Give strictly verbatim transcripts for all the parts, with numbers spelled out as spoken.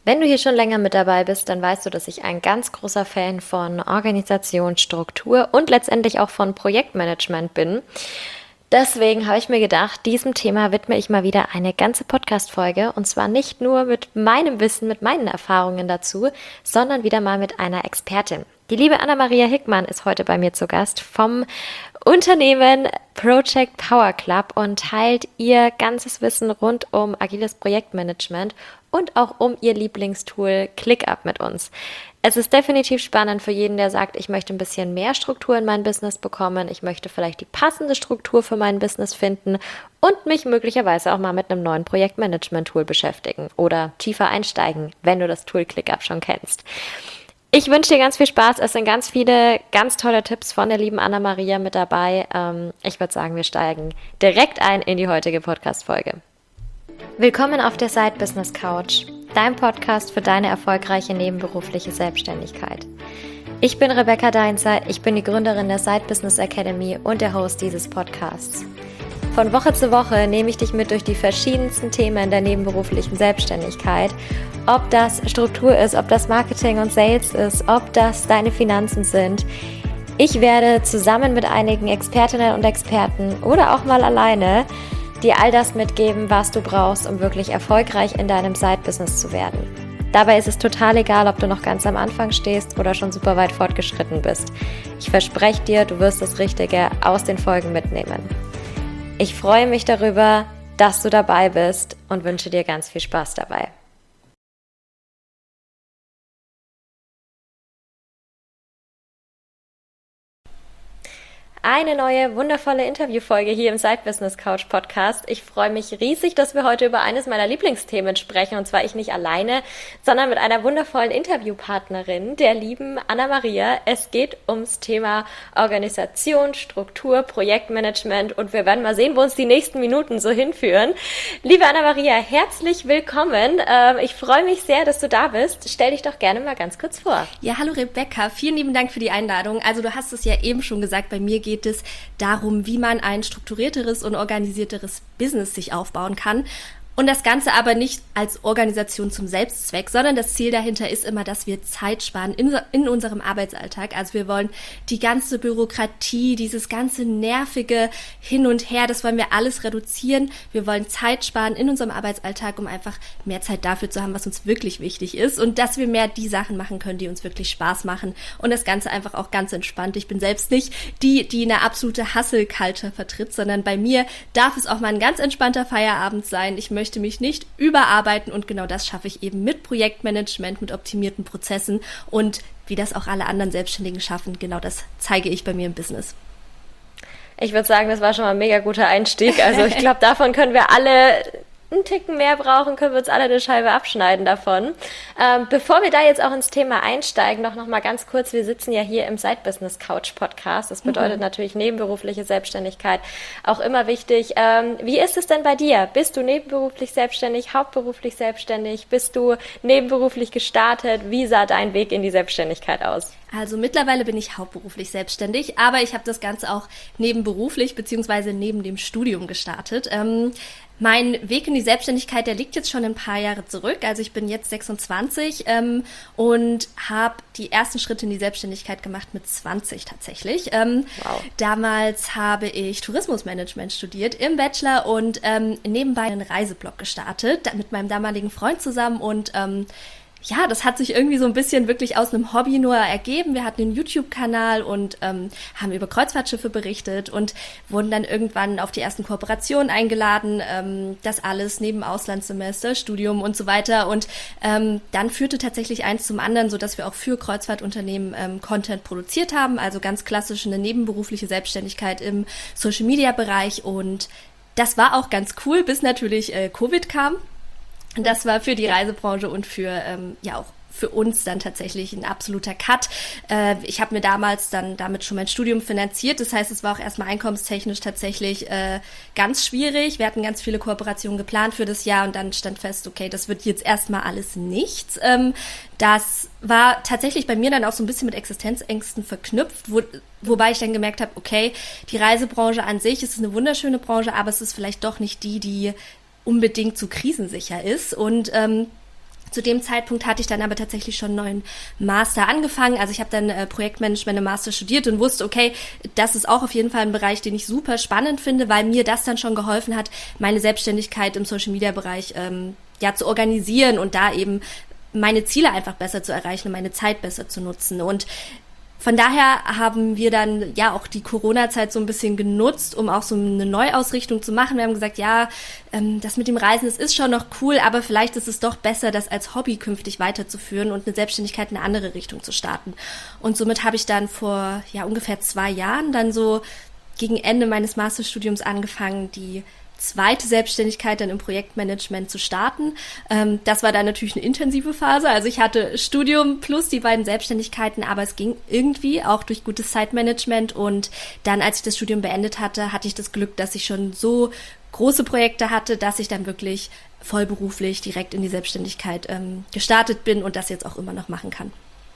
Wenn du hier schon länger mit dabei bist, dann weißt du, dass ich ein ganz großer Fan von Organisation, Struktur und letztendlich auch von Projektmanagement bin. Deswegen habe ich mir gedacht, diesem Thema widme ich mal wieder eine ganze Podcast-Folge, und zwar nicht nur mit meinem Wissen, mit meinen Erfahrungen dazu, sondern wieder mal mit einer Expertin. Die liebe Anna-Maria Hickmann ist heute bei mir zu Gast vom Unternehmen Project Power Club und teilt ihr ganzes Wissen rund um agiles Projektmanagement und auch um ihr Lieblingstool ClickUp mit uns. Es ist definitiv spannend für jeden, der sagt, ich möchte ein bisschen mehr Struktur in mein Business bekommen, ich möchte vielleicht die passende Struktur für mein Business finden und mich möglicherweise auch mal mit einem neuen Projektmanagement-Tool beschäftigen oder tiefer einsteigen, wenn du das Tool ClickUp schon kennst. Ich wünsche dir ganz viel Spaß. Es sind ganz viele ganz tolle Tipps von der lieben Anna-Maria mit dabei. Ich würde sagen, wir steigen direkt ein in die heutige Podcast-Folge. Willkommen auf der Side Business Couch, dein Podcast für deine erfolgreiche nebenberufliche Selbstständigkeit. Ich bin Rebecca Deinzer, ich bin die Gründerin der Side Business Academy und der Host dieses Podcasts. Von Woche zu Woche nehme ich dich mit durch die verschiedensten Themen der nebenberuflichen Selbstständigkeit. Ob das Struktur ist, ob das Marketing und Sales ist, ob das deine Finanzen sind. Ich werde zusammen mit einigen Expertinnen und Experten oder auch mal alleine dir all das mitgeben, was du brauchst, um wirklich erfolgreich in deinem Side-Business zu werden. Dabei ist es total egal, ob du noch ganz am Anfang stehst oder schon super weit fortgeschritten bist. Ich verspreche dir, du wirst das Richtige aus den Folgen mitnehmen. Ich freue mich darüber, dass du dabei bist und wünsche dir ganz viel Spaß dabei. Eine neue, wundervolle Interviewfolge hier im Side Business Couch Podcast. Ich freue mich riesig, dass wir heute über eines meiner Lieblingsthemen sprechen. Und zwar ich nicht alleine, sondern mit einer wundervollen Interviewpartnerin, der lieben Anna-Maria. Es geht ums Thema Organisation, Struktur, Projektmanagement. Und wir werden mal sehen, wo uns die nächsten Minuten so hinführen. Liebe Anna-Maria, herzlich willkommen. Ich freue mich sehr, dass du da bist. Stell dich doch gerne mal ganz kurz vor. Ja, hallo Rebecca. Vielen lieben Dank für die Einladung. Also du hast es ja eben schon gesagt, bei mir geht geht es darum, wie man ein strukturierteres und organisierteres Business sich aufbauen kann. Und das Ganze aber nicht als Organisation zum Selbstzweck, sondern das Ziel dahinter ist immer, dass wir Zeit sparen in, in unserem Arbeitsalltag. Also wir wollen die ganze Bürokratie, dieses ganze nervige Hin und Her, das wollen wir alles reduzieren. Wir wollen Zeit sparen in unserem Arbeitsalltag, um einfach mehr Zeit dafür zu haben, was uns wirklich wichtig ist. Und dass wir mehr die Sachen machen können, die uns wirklich Spaß machen. Und das Ganze einfach auch ganz entspannt. Ich bin selbst nicht die, die eine absolute Hustle-Culture vertritt, sondern bei mir darf es auch mal ein ganz entspannter Feierabend sein. Ich möchte möchte mich nicht überarbeiten und genau das schaffe ich eben mit Projektmanagement, mit optimierten Prozessen und wie das auch alle anderen Selbstständigen schaffen, genau das zeige ich bei mir im Business. Ich würde sagen, das war schon mal ein mega guter Einstieg. Also ich glaube, davon können wir alle einen Ticken mehr brauchen, können wir uns alle eine Scheibe abschneiden davon. Ähm, bevor wir da jetzt auch ins Thema einsteigen, noch, noch mal ganz kurz, wir sitzen ja hier im Side Business Couch Podcast. Das bedeutet mhm. natürlich nebenberufliche Selbstständigkeit auch immer wichtig. Ähm, wie ist es denn bei dir? Bist du nebenberuflich selbstständig, hauptberuflich selbstständig? Bist du nebenberuflich gestartet? Wie sah dein Weg in die Selbstständigkeit aus? Also mittlerweile bin ich hauptberuflich selbstständig, aber ich habe das Ganze auch nebenberuflich beziehungsweise neben dem Studium gestartet. Ähm, Mein Weg in die Selbstständigkeit, der liegt jetzt schon ein paar Jahre zurück. Also ich bin jetzt sechsundzwanzig ähm, und habe die ersten Schritte in die Selbstständigkeit gemacht mit zwanzig tatsächlich. Ähm, wow. Damals habe ich Tourismusmanagement studiert im Bachelor und ähm, nebenbei einen Reiseblog gestartet mit meinem damaligen Freund zusammen und ähm, ja, das hat sich irgendwie so ein bisschen wirklich aus einem Hobby nur ergeben. Wir hatten einen YouTube-Kanal und ähm, haben über Kreuzfahrtschiffe berichtet und wurden dann irgendwann auf die ersten Kooperationen eingeladen. Ähm, das alles neben Auslandssemester, Studium und so weiter. Und ähm, dann führte tatsächlich eins zum anderen, so dass wir auch für Kreuzfahrtunternehmen ähm, Content produziert haben. Also ganz klassisch eine nebenberufliche Selbstständigkeit im Social-Media-Bereich. Und das war auch ganz cool, bis natürlich äh, Covid kam. Das war für die Reisebranche und für ähm, ja auch für uns dann tatsächlich ein absoluter Cut. Äh, ich habe mir damals dann damit schon mein Studium finanziert. Das heißt, es war auch erstmal einkommenstechnisch tatsächlich äh, ganz schwierig. Wir hatten ganz viele Kooperationen geplant für das Jahr und dann stand fest, okay, das wird jetzt erstmal alles nichts. Ähm, das war tatsächlich bei mir dann auch so ein bisschen mit Existenzängsten verknüpft, wo, wobei ich dann gemerkt habe, okay, die Reisebranche an sich ist eine wunderschöne Branche, aber es ist vielleicht doch nicht die, die unbedingt so krisensicher ist und ähm, Zu dem Zeitpunkt hatte ich dann aber tatsächlich schon einen neuen Master angefangen. Also ich habe dann äh, Projektmanagement im Master studiert und wusste, okay, das ist auch auf jeden Fall ein Bereich, den ich super spannend finde, weil mir das dann schon geholfen hat, meine Selbstständigkeit im Social-Media-Bereich ähm, ja zu organisieren und da eben meine Ziele einfach besser zu erreichen und meine Zeit besser zu nutzen. Und von daher haben wir dann ja auch die Corona-Zeit so ein bisschen genutzt, um auch so eine Neuausrichtung zu machen. Wir haben gesagt, ja, ähm, das mit dem Reisen, das ist schon noch cool, aber vielleicht ist es doch besser, das als Hobby künftig weiterzuführen und eine Selbstständigkeit in eine andere Richtung zu starten. Und somit habe ich dann vor ja ungefähr zwei Jahren dann so gegen Ende meines Masterstudiums angefangen, die zweite Selbstständigkeit dann im Projektmanagement zu starten. Ähm, das war dann natürlich eine intensive Phase. Also ich hatte Studium plus die beiden Selbstständigkeiten, aber es ging irgendwie auch durch gutes Zeitmanagement. Und dann, als ich das Studium beendet hatte, hatte ich das Glück, dass ich schon so große Projekte hatte, dass ich dann wirklich vollberuflich direkt in die Selbstständigkeit ähm, gestartet bin und das jetzt auch immer noch machen kann.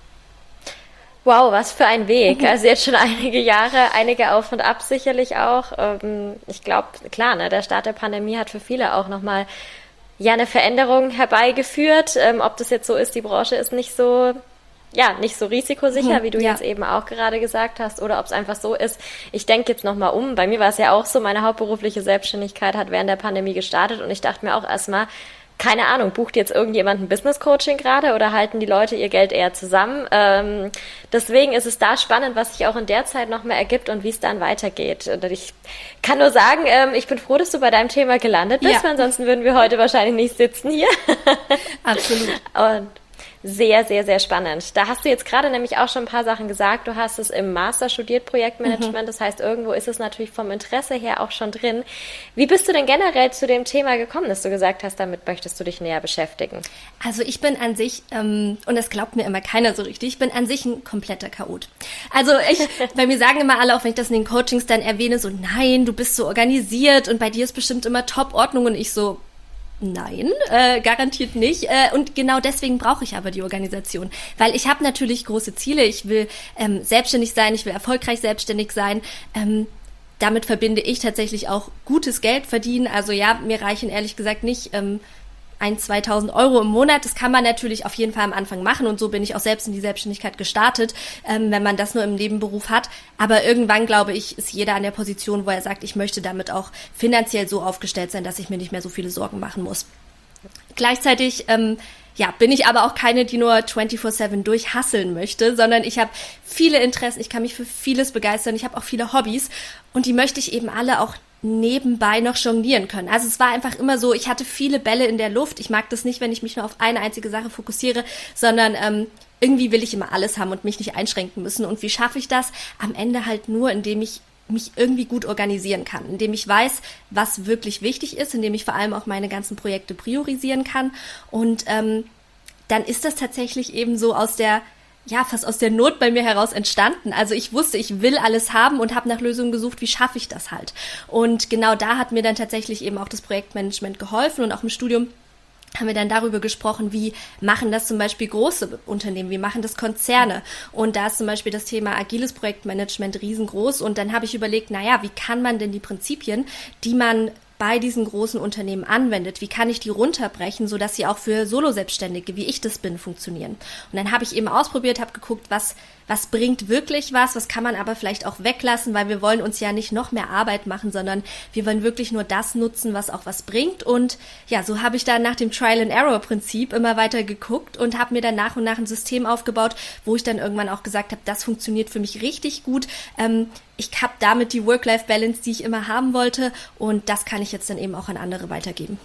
Wow, was für ein Weg. Also jetzt schon einige Jahre, einige Auf und Ab sicherlich auch. Ähm, ich glaube, klar, ne, der Start der Pandemie hat für viele auch nochmal ja eine Veränderung herbeigeführt. Ähm, ob das jetzt so ist, die Branche ist nicht so, ja, nicht so risikosicher, wie du ja. jetzt eben auch gerade gesagt hast, oder ob es einfach so ist. Ich denke jetzt nochmal um. Bei mir war es ja auch so, meine hauptberufliche Selbstständigkeit hat während der Pandemie gestartet und ich dachte mir auch erstmal, keine Ahnung, bucht jetzt irgendjemand ein Business-Coaching gerade oder halten die Leute ihr Geld eher zusammen? Ähm, deswegen ist es da spannend, was sich auch in der Zeit noch mehr ergibt und wie es dann weitergeht. Und ich kann nur sagen, ähm, ich bin froh, dass du bei deinem Thema gelandet bist, ja. weil ansonsten würden wir heute wahrscheinlich nicht sitzen hier. Absolut. Und sehr, sehr, sehr spannend. Da hast du jetzt gerade nämlich auch schon ein paar Sachen gesagt. Du hast es im Master studiert, Projektmanagement. Mhm. Das heißt, irgendwo ist es natürlich vom Interesse her auch schon drin. Wie bist du denn generell zu dem Thema gekommen, dass du gesagt hast, damit möchtest du dich näher beschäftigen? Also ich bin an sich, ähm, und das glaubt mir immer keiner so richtig, ich bin an sich ein kompletter Chaot. Also ich, bei mir sagen immer alle, auch wenn ich das in den Coachings dann erwähne, so nein, du bist so organisiert und bei dir ist bestimmt immer Top-Ordnung und ich so, nein, äh, garantiert nicht. Äh, und genau deswegen brauche ich aber die Organisation. Weil ich habe natürlich große Ziele. Ich will ähm, selbstständig sein, ich will erfolgreich selbstständig sein. Ähm, damit verbinde ich tatsächlich auch gutes Geld verdienen. Also ja, mir reichen ehrlich gesagt nicht ähm, ein, zweitausend Euro im Monat. Das kann man natürlich auf jeden Fall am Anfang machen und so bin ich auch selbst in die Selbstständigkeit gestartet, ähm, wenn man das nur im Nebenberuf hat. Aber irgendwann, glaube ich, ist jeder an der Position, wo er sagt, ich möchte damit auch finanziell so aufgestellt sein, dass ich mir nicht mehr so viele Sorgen machen muss. Gleichzeitig ähm, ja, bin ich aber auch keine, die nur vierundzwanzig sieben durchhasseln möchte, sondern ich habe viele Interessen, ich kann mich für vieles begeistern, ich habe auch viele Hobbys und die möchte ich eben alle auch nebenbei noch jonglieren können. Also es war einfach immer so, ich hatte viele Bälle in der Luft. Ich mag das nicht, wenn ich mich nur auf eine einzige Sache fokussiere, sondern ähm, irgendwie will ich immer alles haben und mich nicht einschränken müssen. Und wie schaffe ich das? Am Ende halt nur, indem ich mich irgendwie gut organisieren kann, indem ich weiß, was wirklich wichtig ist, indem ich vor allem auch meine ganzen Projekte priorisieren kann. Und ähm, dann ist das tatsächlich eben so aus der ja, fast aus der Not bei mir heraus entstanden. Also ich wusste, ich will alles haben und habe nach Lösungen gesucht, wie schaffe ich das halt. Und genau da hat mir dann tatsächlich eben auch das Projektmanagement geholfen und auch im Studium haben wir dann darüber gesprochen, wie machen das zum Beispiel große Unternehmen, wie machen das Konzerne. Und da ist zum Beispiel das Thema agiles Projektmanagement riesengroß. Und dann habe ich überlegt, naja, wie kann man denn die Prinzipien, die man bei diesen großen Unternehmen anwendet, wie kann ich die runterbrechen, sodass sie auch für Solo-Selbstständige, wie ich das bin, funktionieren. Und dann habe ich eben ausprobiert, habe geguckt, was was bringt wirklich was, was kann man aber vielleicht auch weglassen, weil wir wollen uns ja nicht noch mehr Arbeit machen, sondern wir wollen wirklich nur das nutzen, was auch was bringt. Und ja, so habe ich dann nach dem Trial-and-Error-Prinzip immer weiter geguckt und habe mir dann nach und nach ein System aufgebaut, wo ich dann irgendwann auch gesagt habe, das funktioniert für mich richtig gut. Ähm, ich habe damit die Work-Life-Balance, die ich immer haben wollte und das kann ich jetzt dann eben auch an andere weitergeben.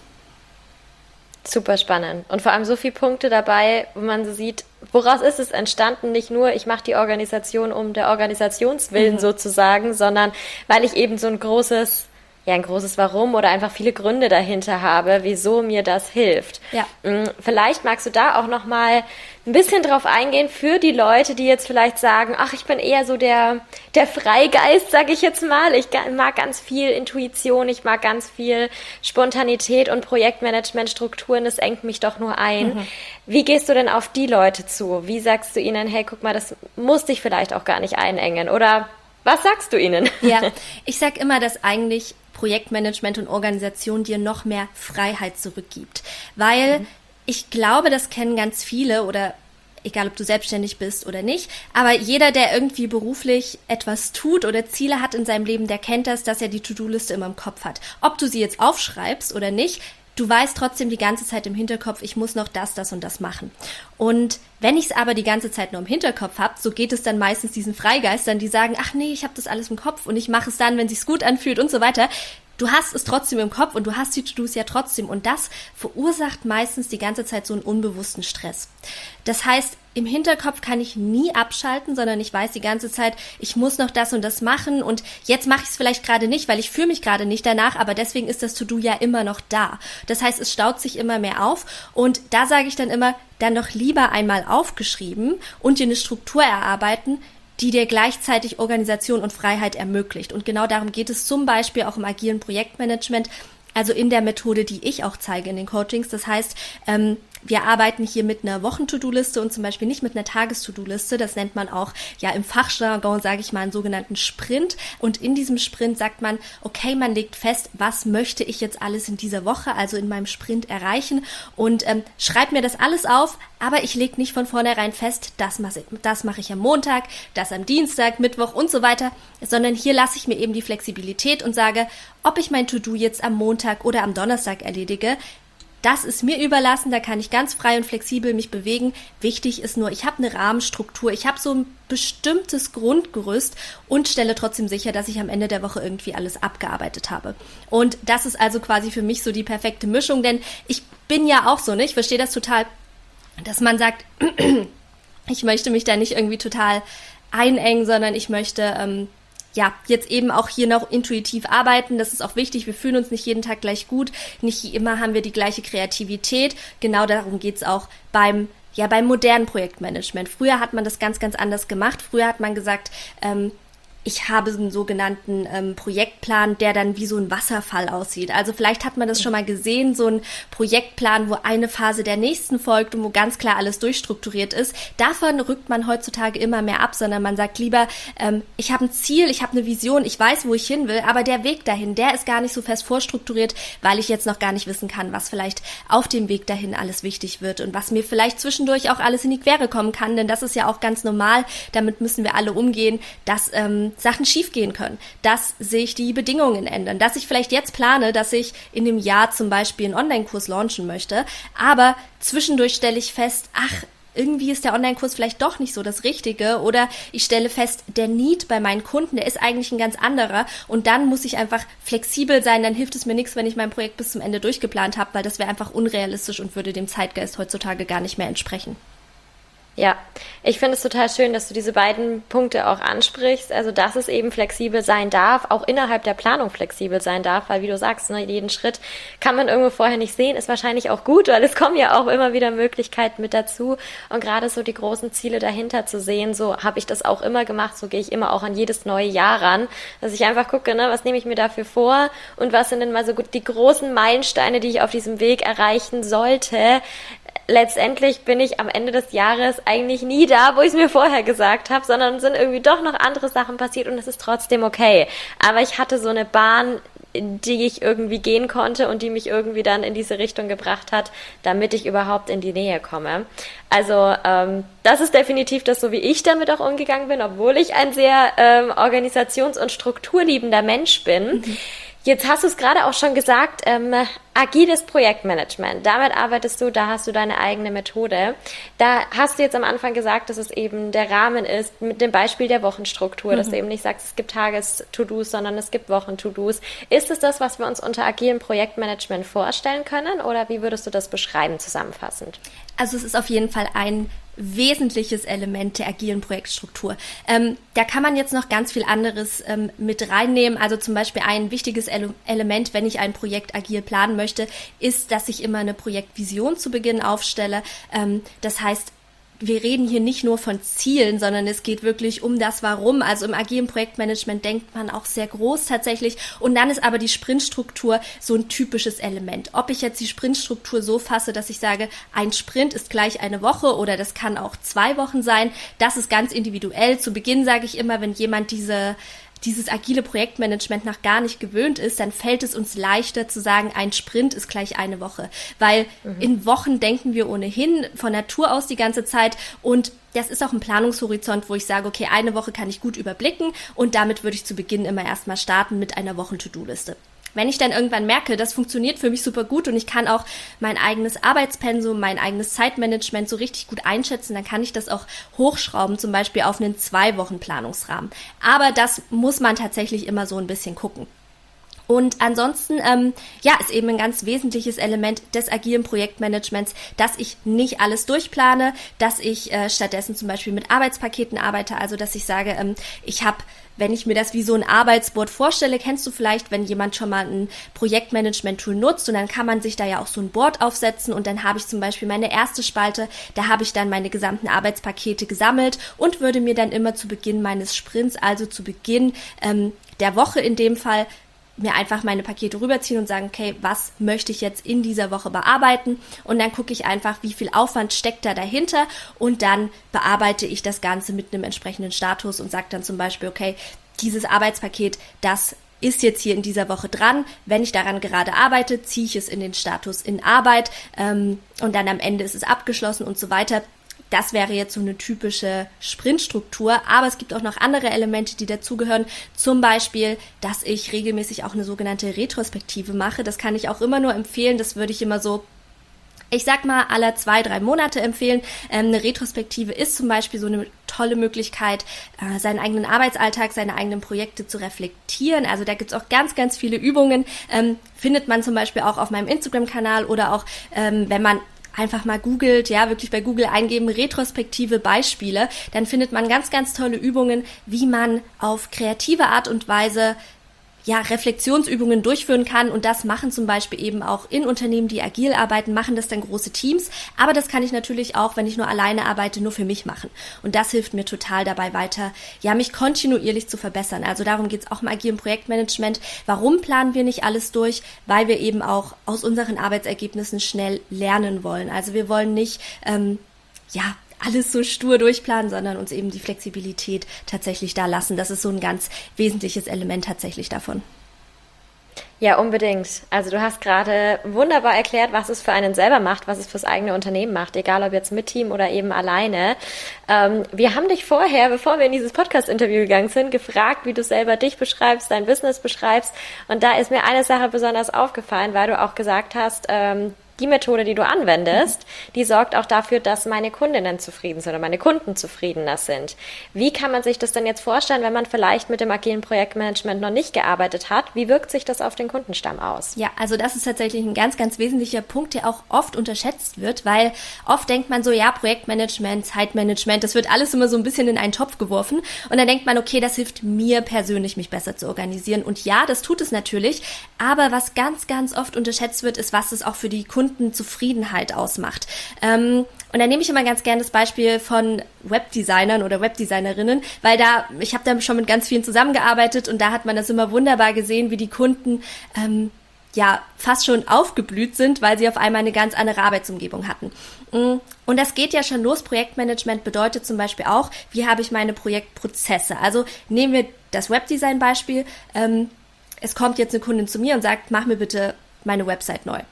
Super spannend. Und vor allem so viele Punkte dabei, wo man so sieht, woraus ist es entstanden? Nicht nur, ich mache die Organisation um der Organisationswillen mhm. sozusagen, sondern weil ich eben so ein großes, ja ein großes Warum oder einfach viele Gründe dahinter habe, wieso mir das hilft. Ja. Vielleicht magst du da auch nochmal ein bisschen drauf eingehen für die Leute, die jetzt vielleicht sagen, ach, ich bin eher so der, der Freigeist, sage ich jetzt mal. Ich mag ganz viel Intuition, ich mag ganz viel Spontanität und Projektmanagement-Strukturen, das engt mich doch nur ein. Mhm. Wie gehst du denn auf die Leute zu? Wie sagst du ihnen, hey, guck mal, das muss dich vielleicht auch gar nicht einengen? Oder was sagst du ihnen? Ja, ich sag immer, dass eigentlich Projektmanagement und Organisation dir noch mehr Freiheit zurückgibt, weil mhm. Ich glaube, das kennen ganz viele oder egal, ob du selbstständig bist oder nicht, aber jeder, der irgendwie beruflich etwas tut oder Ziele hat in seinem Leben, der kennt das, dass er die To-Do-Liste immer im Kopf hat. Ob du sie jetzt aufschreibst oder nicht, du weißt trotzdem die ganze Zeit im Hinterkopf, ich muss noch das, das und das machen. Und wenn ich es aber die ganze Zeit nur im Hinterkopf habe, so geht es dann meistens diesen Freigeistern, die sagen, ach nee, ich habe das alles im Kopf und ich mache es dann, wenn es sich gut anfühlt und so weiter. Du hast es trotzdem im Kopf und du hast die To-Dos ja trotzdem und das verursacht meistens die ganze Zeit so einen unbewussten Stress. Das heißt, im Hinterkopf kann ich nie abschalten, sondern ich weiß die ganze Zeit, ich muss noch das und das machen und jetzt mache ich es vielleicht gerade nicht, weil ich fühle mich gerade nicht danach, aber deswegen ist das To-Do ja immer noch da. Das heißt, es staut sich immer mehr auf und da sage ich dann immer, dann doch lieber einmal aufgeschrieben und dir eine Struktur erarbeiten, die dir gleichzeitig Organisation und Freiheit ermöglicht. Und genau darum geht es zum Beispiel auch im agilen Projektmanagement, also in der Methode, die ich auch zeige in den Coachings. Das heißt, ähm, wir arbeiten hier mit einer Wochen-To-Do-Liste und zum Beispiel nicht mit einer Tages-To-Do-Liste. Das nennt man auch ja im Fachjargon, sage ich mal, einen sogenannten Sprint. Und in diesem Sprint sagt man, okay, man legt fest, was möchte ich jetzt alles in dieser Woche, also in meinem Sprint erreichen und ähm, schreibt mir das alles auf, aber ich lege nicht von vornherein fest, das mache ich, das mache ich am Montag, das am Dienstag, Mittwoch und so weiter, sondern hier lasse ich mir eben die Flexibilität und sage, ob ich mein To-Do jetzt am Montag oder am Donnerstag erledige, das ist mir überlassen, da kann ich ganz frei und flexibel mich bewegen. Wichtig ist nur, ich habe eine Rahmenstruktur, ich habe so ein bestimmtes Grundgerüst und stelle trotzdem sicher, dass ich am Ende der Woche irgendwie alles abgearbeitet habe. Und das ist also quasi für mich so die perfekte Mischung, denn ich bin ja auch so, ne? Ich verstehe das total, dass man sagt, ich möchte mich da nicht irgendwie total einengen, sondern ich möchte ähm, ja, jetzt eben auch hier noch intuitiv arbeiten, das ist auch wichtig, wir fühlen uns nicht jeden Tag gleich gut, nicht immer haben wir die gleiche Kreativität, genau darum geht's auch beim, ja, beim modernen Projektmanagement. Früher hat man das ganz, ganz anders gemacht, früher hat man gesagt, ähm, ich habe einen sogenannten ähm, Projektplan, der dann wie so ein Wasserfall aussieht. Also vielleicht hat man das schon mal gesehen, so ein Projektplan, wo eine Phase der nächsten folgt und wo ganz klar alles durchstrukturiert ist. Davon rückt man heutzutage immer mehr ab, sondern man sagt lieber, ähm, ich habe ein Ziel, ich habe eine Vision, ich weiß, wo ich hin will, aber der Weg dahin, der ist gar nicht so fest vorstrukturiert, weil ich jetzt noch gar nicht wissen kann, was vielleicht auf dem Weg dahin alles wichtig wird und was mir vielleicht zwischendurch auch alles in die Quere kommen kann, denn das ist ja auch ganz normal, damit müssen wir alle umgehen, dass ähm, Sachen schiefgehen können, dass sich die Bedingungen ändern, dass ich vielleicht jetzt plane, dass ich in dem Jahr zum Beispiel einen Online-Kurs launchen möchte, aber zwischendurch stelle ich fest, ach, irgendwie ist der Online-Kurs vielleicht doch nicht so das Richtige oder ich stelle fest, der Need bei meinen Kunden, der ist eigentlich ein ganz anderer und dann muss ich einfach flexibel sein, dann hilft es mir nichts, wenn ich mein Projekt bis zum Ende durchgeplant habe, weil das wäre einfach unrealistisch und würde dem Zeitgeist heutzutage gar nicht mehr entsprechen. Ja, ich finde es total schön, dass du diese beiden Punkte auch ansprichst, also dass es eben flexibel sein darf, auch innerhalb der Planung flexibel sein darf, weil wie du sagst, ne, jeden Schritt kann man irgendwo vorher nicht sehen, ist wahrscheinlich auch gut, weil es kommen ja auch immer wieder Möglichkeiten mit dazu und gerade so die großen Ziele dahinter zu sehen, so habe ich das auch immer gemacht, so gehe ich immer auch an jedes neue Jahr ran, dass ich einfach gucke, ne, was nehme ich mir dafür vor und was sind denn mal so gut die großen Meilensteine, die ich auf diesem Weg erreichen sollte. Letztendlich bin ich am Ende des Jahres eigentlich nie da, wo ich es mir vorher gesagt habe, sondern sind irgendwie doch noch andere Sachen passiert und es ist trotzdem okay. Aber ich hatte so eine Bahn, die ich irgendwie gehen konnte und die mich irgendwie dann in diese Richtung gebracht hat, damit ich überhaupt in die Nähe komme. Also ähm, das ist definitiv das, so wie ich damit auch umgegangen bin, obwohl ich ein sehr ähm, organisations- und strukturliebender Mensch bin. Mhm. Jetzt hast du es gerade auch schon gesagt, ähm, agiles Projektmanagement, damit arbeitest du, da hast du deine eigene Methode. Da hast du jetzt am Anfang gesagt, dass es eben der Rahmen ist mit dem Beispiel der Wochenstruktur, mhm. dass du eben nicht sagst, es gibt Tages-To-Dos, sondern es gibt Wochen-To-Dos. Ist es das, was wir uns unter agilem Projektmanagement vorstellen können oder wie würdest du das beschreiben zusammenfassend? Also es ist auf jeden Fall ein wesentliches Element der agilen Projektstruktur. Ähm, da kann man jetzt noch ganz viel anderes ähm, mit reinnehmen. Also zum Beispiel ein wichtiges Ele- Element, wenn ich ein Projekt agil planen möchte, ist, dass ich immer eine Projektvision zu Beginn aufstelle. Ähm, das heißt, wir reden hier nicht nur von Zielen, sondern es geht wirklich um das Warum. Also im agilen Projektmanagement denkt man auch sehr groß tatsächlich. Und dann ist aber die Sprintstruktur so ein typisches Element. Ob ich jetzt die Sprintstruktur so fasse, dass ich sage, ein Sprint ist gleich eine Woche oder das kann auch zwei Wochen sein, das ist ganz individuell. Zu Beginn sage ich immer, wenn jemand diese dieses agile Projektmanagement noch gar nicht gewöhnt ist, dann fällt es uns leichter zu sagen, ein Sprint ist gleich eine Woche. Weil mhm. in Wochen denken wir ohnehin von Natur aus die ganze Zeit und das ist auch ein Planungshorizont, wo ich sage, okay, eine Woche kann ich gut überblicken und damit würde ich zu Beginn immer erstmal starten mit einer Wochen-To-Do-Liste. Wenn ich dann irgendwann merke, das funktioniert für mich super gut und ich kann auch mein eigenes Arbeitspensum, mein eigenes Zeitmanagement so richtig gut einschätzen, dann kann ich das auch hochschrauben, zum Beispiel auf einen zwei Wochen Planungsrahmen. Aber das muss man tatsächlich immer so ein bisschen gucken. Und ansonsten, ähm, ja, ist eben ein ganz wesentliches Element des agilen Projektmanagements, dass ich nicht alles durchplane, dass ich äh, stattdessen zum Beispiel mit Arbeitspaketen arbeite, also dass ich sage, ähm, ich habe, wenn ich mir das wie so ein Arbeitsboard vorstelle, kennst du vielleicht, wenn jemand schon mal ein Projektmanagement-Tool nutzt und dann kann man sich da ja auch so ein Board aufsetzen und dann habe ich zum Beispiel meine erste Spalte, da habe ich dann meine gesamten Arbeitspakete gesammelt und würde mir dann immer zu Beginn meines Sprints, also zu Beginn ähm, der Woche in dem Fall, mir einfach meine Pakete rüberziehen und sagen, okay, was möchte ich jetzt in dieser Woche bearbeiten? Und dann gucke ich einfach, wie viel Aufwand steckt da dahinter und dann bearbeite ich das Ganze mit einem entsprechenden Status und sage dann zum Beispiel, okay, dieses Arbeitspaket, das ist jetzt hier in dieser Woche dran. Wenn ich daran gerade arbeite, ziehe ich es in den Status in Arbeit ähm, und dann am Ende ist es abgeschlossen und so weiter. Das wäre jetzt so eine typische Sprintstruktur, aber es gibt auch noch andere Elemente, die dazugehören. Zum Beispiel, dass ich regelmäßig auch eine sogenannte Retrospektive mache. Das kann ich auch immer nur empfehlen. Das würde ich immer so, ich sag mal, alle zwei, drei Monate empfehlen. Ähm, eine Retrospektive ist zum Beispiel so eine tolle Möglichkeit, äh, seinen eigenen Arbeitsalltag, seine eigenen Projekte zu reflektieren. Also da gibt's auch ganz, ganz viele Übungen. Ähm, findet man zum Beispiel auch auf meinem Instagram-Kanal oder auch, ähm, wenn man einfach mal googelt, ja, wirklich bei Google eingeben, retrospektive Beispiele, dann findet man ganz, ganz tolle Übungen, wie man auf kreative Art und Weise ja, Reflexionsübungen durchführen kann und das machen zum Beispiel eben auch in Unternehmen, die agil arbeiten, machen das dann große Teams, aber das kann ich natürlich auch, wenn ich nur alleine arbeite, nur für mich machen und das hilft mir total dabei weiter, ja, mich kontinuierlich zu verbessern, also darum geht's auch im agilen Projektmanagement. Warum planen wir nicht alles durch? Weil wir eben auch aus unseren Arbeitsergebnissen schnell lernen wollen, also wir wollen nicht, ähm, ja, alles so stur durchplanen, sondern uns eben die Flexibilität tatsächlich da lassen. Das ist so ein ganz wesentliches Element tatsächlich davon. Ja, unbedingt. Also du hast gerade wunderbar erklärt, was es für einen selber macht, was es fürs eigene Unternehmen macht, egal ob jetzt mit Team oder eben alleine. Ähm, wir haben dich vorher, bevor wir in dieses Podcast-Interview gegangen sind, gefragt, wie du selber dich beschreibst, dein Business beschreibst. Und da ist mir eine Sache besonders aufgefallen, weil du auch gesagt hast, ähm, die Methode, die du anwendest, die sorgt auch dafür, dass meine Kundinnen zufrieden sind oder meine Kunden zufriedener sind. Wie kann man sich das denn jetzt vorstellen, wenn man vielleicht mit dem agilen Projektmanagement noch nicht gearbeitet hat? Wie wirkt sich das auf den Kundenstamm aus? Ja, also das ist tatsächlich ein ganz, ganz wesentlicher Punkt, der auch oft unterschätzt wird, weil oft denkt man so, ja, Projektmanagement, Zeitmanagement, das wird alles immer so ein bisschen in einen Topf geworfen und dann denkt man, okay, das hilft mir persönlich, mich besser zu organisieren und ja, das tut es natürlich, aber was ganz, ganz oft unterschätzt wird, ist, was es auch für die Kunden Kundenzufriedenheit ausmacht. Ähm, und da nehme ich immer ganz gerne das Beispiel von Webdesignern oder Webdesignerinnen, weil da, ich habe da schon mit ganz vielen zusammengearbeitet und da hat man das immer wunderbar gesehen, wie die Kunden ähm, ja fast schon aufgeblüht sind, weil sie auf einmal eine ganz andere Arbeitsumgebung hatten. Und das geht ja schon los. Projektmanagement bedeutet zum Beispiel auch, wie habe ich meine Projektprozesse? Also nehmen wir das Webdesign-Beispiel. Ähm, es kommt jetzt eine Kundin zu mir und sagt, mach mir bitte meine Website neu.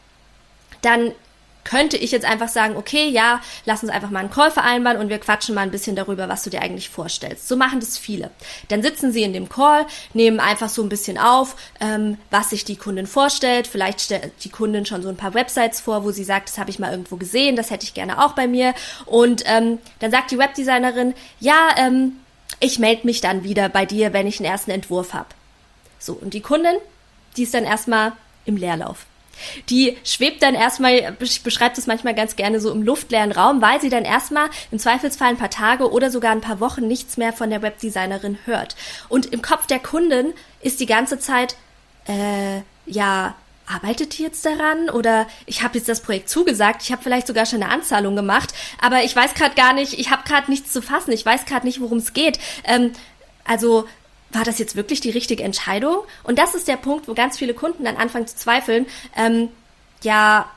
Dann könnte ich jetzt einfach sagen, okay, ja, lass uns einfach mal einen Call vereinbaren und wir quatschen mal ein bisschen darüber, was du dir eigentlich vorstellst. So machen das viele. Dann sitzen sie in dem Call, nehmen einfach so ein bisschen auf, ähm, was sich die Kundin vorstellt. Vielleicht stellt die Kundin schon so ein paar Websites vor, wo sie sagt, das habe ich mal irgendwo gesehen, das hätte ich gerne auch bei mir. Und ähm, dann sagt die Webdesignerin, ja, ähm, ich melde mich dann wieder bei dir, wenn ich einen ersten Entwurf habe. So, und die Kundin, die ist dann erstmal im Leerlauf. Die schwebt dann erstmal, ich beschreibe das manchmal ganz gerne so im luftleeren Raum, weil sie dann erstmal im Zweifelsfall ein paar Tage oder sogar ein paar Wochen nichts mehr von der Webdesignerin hört. Und im Kopf der Kundin ist die ganze Zeit, äh, ja, arbeitet die jetzt daran? Oder ich habe jetzt das Projekt zugesagt, ich habe vielleicht sogar schon eine Anzahlung gemacht, aber ich weiß gerade gar nicht, ich habe gerade nichts zu fassen, ich weiß gerade nicht, worum es geht. Ähm, also war das jetzt wirklich die richtige Entscheidung? Und das ist der Punkt, wo ganz viele Kunden dann anfangen zu zweifeln, ähm, ja,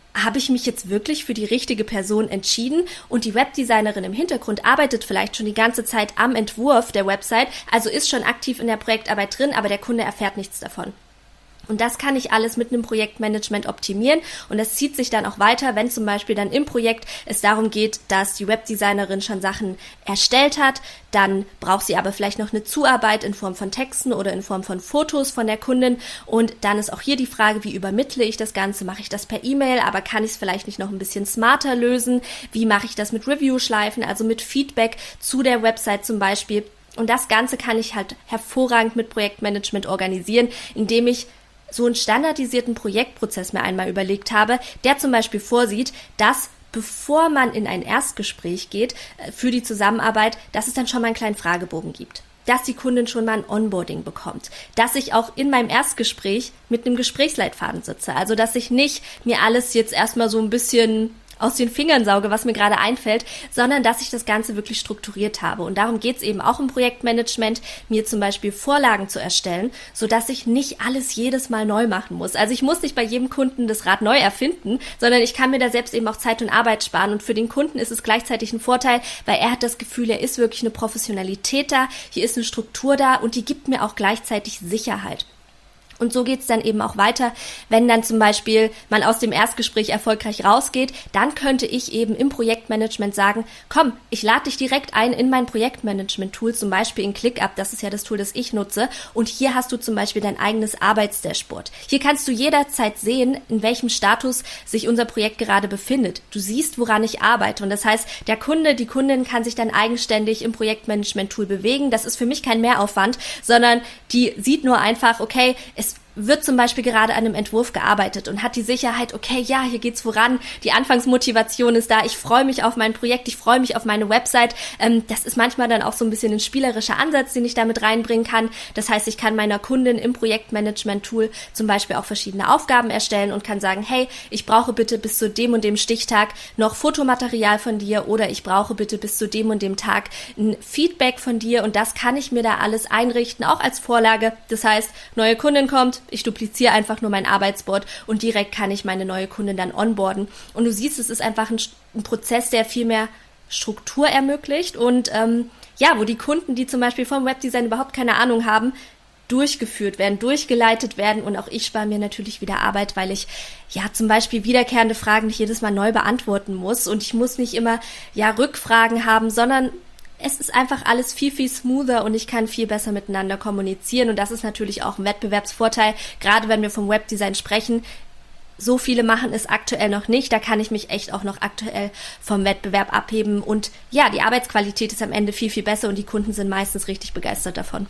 habe ich mich jetzt wirklich für die richtige Person entschieden? Und die Webdesignerin im Hintergrund arbeitet vielleicht schon die ganze Zeit am Entwurf der Website, also ist schon aktiv in der Projektarbeit drin, aber der Kunde erfährt nichts davon. Und das kann ich alles mit einem Projektmanagement optimieren und das zieht sich dann auch weiter, wenn zum Beispiel dann im Projekt es darum geht, dass die Webdesignerin schon Sachen erstellt hat, dann braucht sie aber vielleicht noch eine Zuarbeit in Form von Texten oder in Form von Fotos von der Kundin und dann ist auch hier die Frage, wie übermittle ich das Ganze? Mache ich das per E-Mail, aber kann ich es vielleicht nicht noch ein bisschen smarter lösen? Wie mache ich das mit Review-Schleifen, also mit Feedback zu der Website zum Beispiel? Und das Ganze kann ich halt hervorragend mit Projektmanagement organisieren, indem ich so einen standardisierten Projektprozess mir einmal überlegt habe, der zum Beispiel vorsieht, dass bevor man in ein Erstgespräch geht für die Zusammenarbeit, dass es dann schon mal einen kleinen Fragebogen gibt, dass die Kundin schon mal ein Onboarding bekommt, dass ich auch in meinem Erstgespräch mit einem Gesprächsleitfaden sitze, also dass ich nicht mir alles jetzt erstmal so ein bisschen aus den Fingern sauge, was mir gerade einfällt, sondern dass ich das Ganze wirklich strukturiert habe. Und darum geht es eben auch im Projektmanagement, mir zum Beispiel Vorlagen zu erstellen, sodass ich nicht alles jedes Mal neu machen muss. Also ich muss nicht bei jedem Kunden das Rad neu erfinden, sondern ich kann mir da selbst eben auch Zeit und Arbeit sparen. Und für den Kunden ist es gleichzeitig ein Vorteil, weil er hat das Gefühl, er ist wirklich eine Professionalität da, hier ist eine Struktur da und die gibt mir auch gleichzeitig Sicherheit. Und so geht's dann eben auch weiter, wenn dann zum Beispiel man aus dem Erstgespräch erfolgreich rausgeht, dann könnte ich eben im Projektmanagement sagen, komm, ich lade dich direkt ein in mein Projektmanagement-Tool, zum Beispiel in ClickUp, das ist ja das Tool, das ich nutze, und hier hast du zum Beispiel dein eigenes Arbeitsdashboard. Hier kannst du jederzeit sehen, in welchem Status sich unser Projekt gerade befindet. Du siehst, woran ich arbeite und das heißt, der Kunde, die Kundin kann sich dann eigenständig im Projektmanagement-Tool bewegen. Das ist für mich kein Mehraufwand, sondern die sieht nur einfach, okay, es wird zum Beispiel gerade an einem Entwurf gearbeitet und hat die Sicherheit, okay, ja, hier geht's voran, die Anfangsmotivation ist da, ich freue mich auf mein Projekt, ich freue mich auf meine Website. Ähm, das ist manchmal dann auch so ein bisschen ein spielerischer Ansatz, den ich damit reinbringen kann. Das heißt, ich kann meiner Kundin im Projektmanagement-Tool zum Beispiel auch verschiedene Aufgaben erstellen und kann sagen, hey, ich brauche bitte bis zu dem und dem Stichtag noch Fotomaterial von dir oder ich brauche bitte bis zu dem und dem Tag ein Feedback von dir und das kann ich mir da alles einrichten, auch als Vorlage. Das heißt, neue Kundin kommt, ich dupliziere einfach nur mein Arbeitsboard und direkt kann ich meine neue Kundin dann onboarden. Und du siehst, es ist einfach ein, ein Prozess, der viel mehr Struktur ermöglicht und ähm, ja, wo die Kunden, die zum Beispiel vom Webdesign überhaupt keine Ahnung haben, durchgeführt werden, durchgeleitet werden und auch ich spare mir natürlich wieder Arbeit, weil ich ja zum Beispiel wiederkehrende Fragen nicht jedes Mal neu beantworten muss und ich muss nicht immer ja Rückfragen haben, sondern es ist einfach alles viel, viel smoother und ich kann viel besser miteinander kommunizieren und das ist natürlich auch ein Wettbewerbsvorteil, gerade wenn wir vom Webdesign sprechen. So viele machen es aktuell noch nicht, da kann ich mich echt auch noch aktuell vom Wettbewerb abheben und ja, die Arbeitsqualität ist am Ende viel, viel besser und die Kunden sind meistens richtig begeistert davon.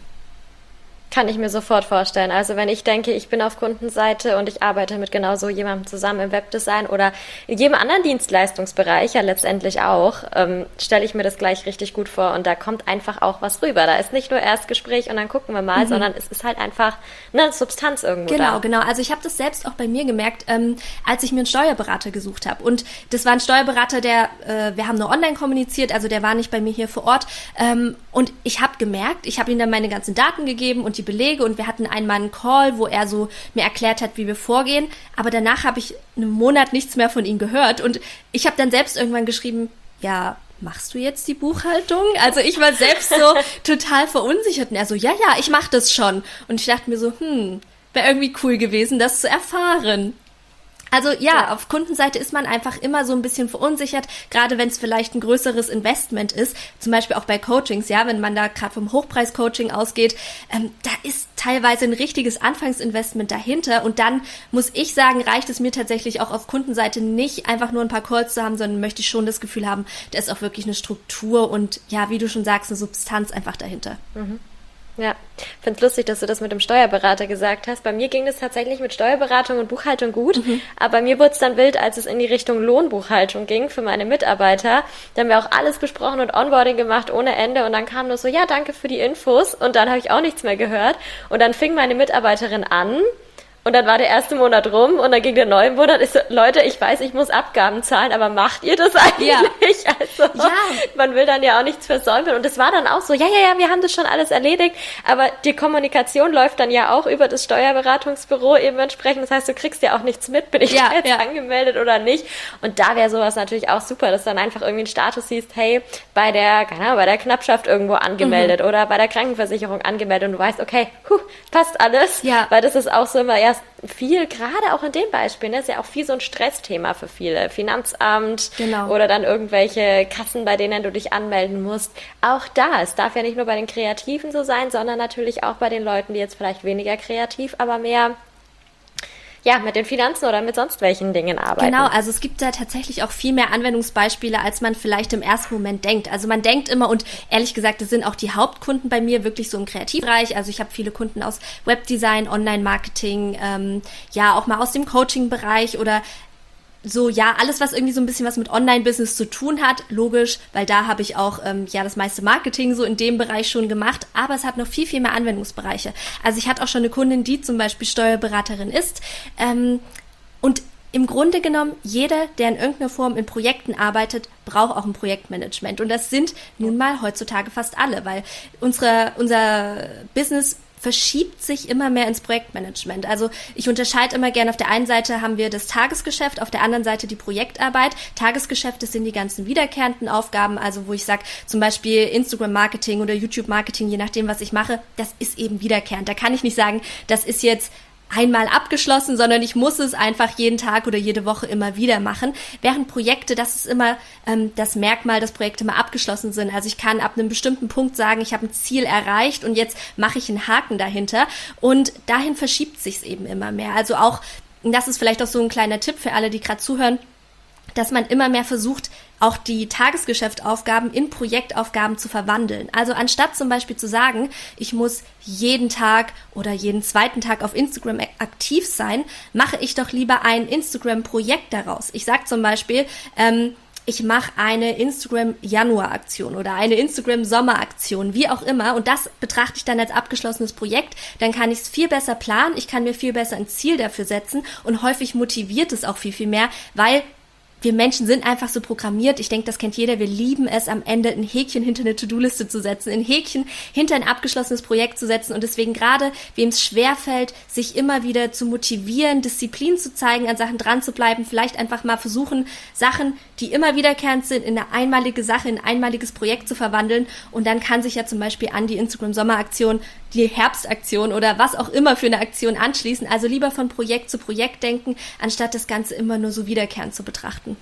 Kann ich mir sofort vorstellen. Also wenn ich denke, ich bin auf Kundenseite und ich arbeite mit genau so jemandem zusammen im Webdesign oder in jedem anderen Dienstleistungsbereich ja letztendlich auch, ähm, stelle ich mir das gleich richtig gut vor und da kommt einfach auch was rüber. Da ist nicht nur Erstgespräch und dann gucken wir mal, mhm. sondern es ist halt einfach eine Substanz irgendwo genau, da. Genau, genau. Also ich habe das selbst auch bei mir gemerkt, ähm, als ich mir einen Steuerberater gesucht habe und das war ein Steuerberater, der, äh, wir haben nur online kommuniziert, also der war nicht bei mir hier vor Ort ähm, und ich habe gemerkt, ich habe ihm dann meine ganzen Daten gegeben und die Belege und wir hatten einmal einen Call, wo er so mir erklärt hat, wie wir vorgehen, aber danach habe ich einen Monat nichts mehr von ihm gehört und ich habe dann selbst irgendwann geschrieben, ja, machst du jetzt die Buchhaltung? Also ich war selbst so total verunsichert und er so, ja, ja, ich mache das schon und ich dachte mir so, hm, wäre irgendwie cool gewesen, das zu erfahren. Also ja, ja, auf Kundenseite ist man einfach immer so ein bisschen verunsichert, gerade wenn es vielleicht ein größeres Investment ist, zum Beispiel auch bei Coachings, ja, wenn man da gerade vom Hochpreis-Coaching ausgeht, ähm, da ist teilweise ein richtiges Anfangsinvestment dahinter und dann muss ich sagen, reicht es mir tatsächlich auch auf Kundenseite nicht einfach nur ein paar Calls zu haben, sondern möchte ich schon das Gefühl haben, da ist auch wirklich eine Struktur und ja, wie du schon sagst, eine Substanz einfach dahinter. Mhm. Ja, ich finde es lustig, dass du das mit dem Steuerberater gesagt hast. Bei mir ging das tatsächlich mit Steuerberatung und Buchhaltung gut, mhm. aber bei mir wurde es dann wild, als es in die Richtung Lohnbuchhaltung ging für meine Mitarbeiter. Da haben wir auch alles besprochen und Onboarding gemacht ohne Ende und dann kam nur so, ja, danke für die Infos und dann habe ich auch nichts mehr gehört und dann fing meine Mitarbeiterin an. Und dann war der erste Monat rum und dann ging der neue Monat. Ich so, Leute, ich weiß, ich muss Abgaben zahlen, aber macht ihr das eigentlich? Ja. So. Ja. Man will dann ja auch nichts versäumen. Und es war dann auch so, ja, ja, ja, wir haben das schon alles erledigt, aber die Kommunikation läuft dann ja auch über das Steuerberatungsbüro eben entsprechend. Das heißt, du kriegst ja auch nichts mit, bin ich ja, da jetzt ja. angemeldet oder nicht. Und da wäre sowas natürlich auch super, dass du dann einfach irgendwie einen Status siehst, hey, bei der, keine Ahnung, bei der Knappschaft irgendwo angemeldet mhm. oder bei der Krankenversicherung angemeldet und du weißt, okay, huh, passt alles. Ja. Weil das ist auch so immer erst viel, gerade auch in dem Beispiel, ne, ist ja auch viel so ein Stressthema für viele. Finanzamt genau. oder dann irgendwelche Kassen, bei denen du dich anmelden musst. Auch da, es darf ja nicht nur bei den Kreativen so sein, sondern natürlich auch bei den Leuten, die jetzt vielleicht weniger kreativ, aber mehr ja, mit den Finanzen oder mit sonst welchen Dingen arbeiten. Genau, also es gibt da tatsächlich auch viel mehr Anwendungsbeispiele, als man vielleicht im ersten Moment denkt. Also man denkt immer, und ehrlich gesagt, das sind auch die Hauptkunden bei mir wirklich so im Kreativbereich. Also ich habe viele Kunden aus Webdesign, Online-Marketing, ähm, ja auch mal aus dem Coaching-Bereich oder so, ja, alles, was irgendwie so ein bisschen was mit Online-Business zu tun hat, logisch, weil da habe ich auch ähm, ja das meiste Marketing so in dem Bereich schon gemacht, aber es hat noch viel, viel mehr Anwendungsbereiche. Also ich hatte auch schon eine Kundin, die zum Beispiel Steuerberaterin ist ähm, und im Grunde genommen, jeder, der in irgendeiner Form in Projekten arbeitet, braucht auch ein Projektmanagement. Und das sind nun mal heutzutage fast alle, weil unsere, unser Business verschiebt sich immer mehr ins Projektmanagement. Also ich unterscheide immer gerne, auf der einen Seite haben wir das Tagesgeschäft, auf der anderen Seite die Projektarbeit. Tagesgeschäft, das sind die ganzen wiederkehrenden Aufgaben, also wo ich sage, zum Beispiel Instagram-Marketing oder YouTube-Marketing, je nachdem, was ich mache, das ist eben wiederkehrend. Da kann ich nicht sagen, das ist jetzt einmal abgeschlossen, sondern ich muss es einfach jeden Tag oder jede Woche immer wieder machen. Während Projekte, das ist immer ähm, das Merkmal, dass Projekte mal abgeschlossen sind. Also ich kann ab einem bestimmten Punkt sagen, ich habe ein Ziel erreicht und jetzt mache ich einen Haken dahinter. Und dahin verschiebt sich's eben immer mehr. Also auch, und das ist vielleicht auch so ein kleiner Tipp für alle, die gerade zuhören, dass man immer mehr versucht, auch die Tagesgeschäftsaufgaben in Projektaufgaben zu verwandeln. Also anstatt zum Beispiel zu sagen, ich muss jeden Tag oder jeden zweiten Tag auf Instagram aktiv sein, mache ich doch lieber ein Instagram-Projekt daraus. Ich sage zum Beispiel, ähm, ich mache eine Instagram-Januar-Aktion oder eine Instagram-Sommer-Aktion, wie auch immer. Und das betrachte ich dann als abgeschlossenes Projekt. Dann kann ich es viel besser planen, ich kann mir viel besser ein Ziel dafür setzen und häufig motiviert es auch viel, viel mehr, weil wir Menschen sind einfach so programmiert. Ich denke, das kennt jeder. Wir lieben es, am Ende ein Häkchen hinter eine To-Do-Liste zu setzen, ein Häkchen hinter ein abgeschlossenes Projekt zu setzen. Und deswegen gerade, wem es schwerfällt, sich immer wieder zu motivieren, Disziplin zu zeigen, an Sachen dran zu bleiben, vielleicht einfach mal versuchen, Sachen, die immer wiederkehrend sind, in eine einmalige Sache, in ein einmaliges Projekt zu verwandeln. Und dann kann sich ja zum Beispiel an die Instagram-Sommeraktion, die Herbstaktion oder was auch immer für eine Aktion anschließen. Also lieber von Projekt zu Projekt denken, anstatt das Ganze immer nur so wiederkehrend zu betrachten.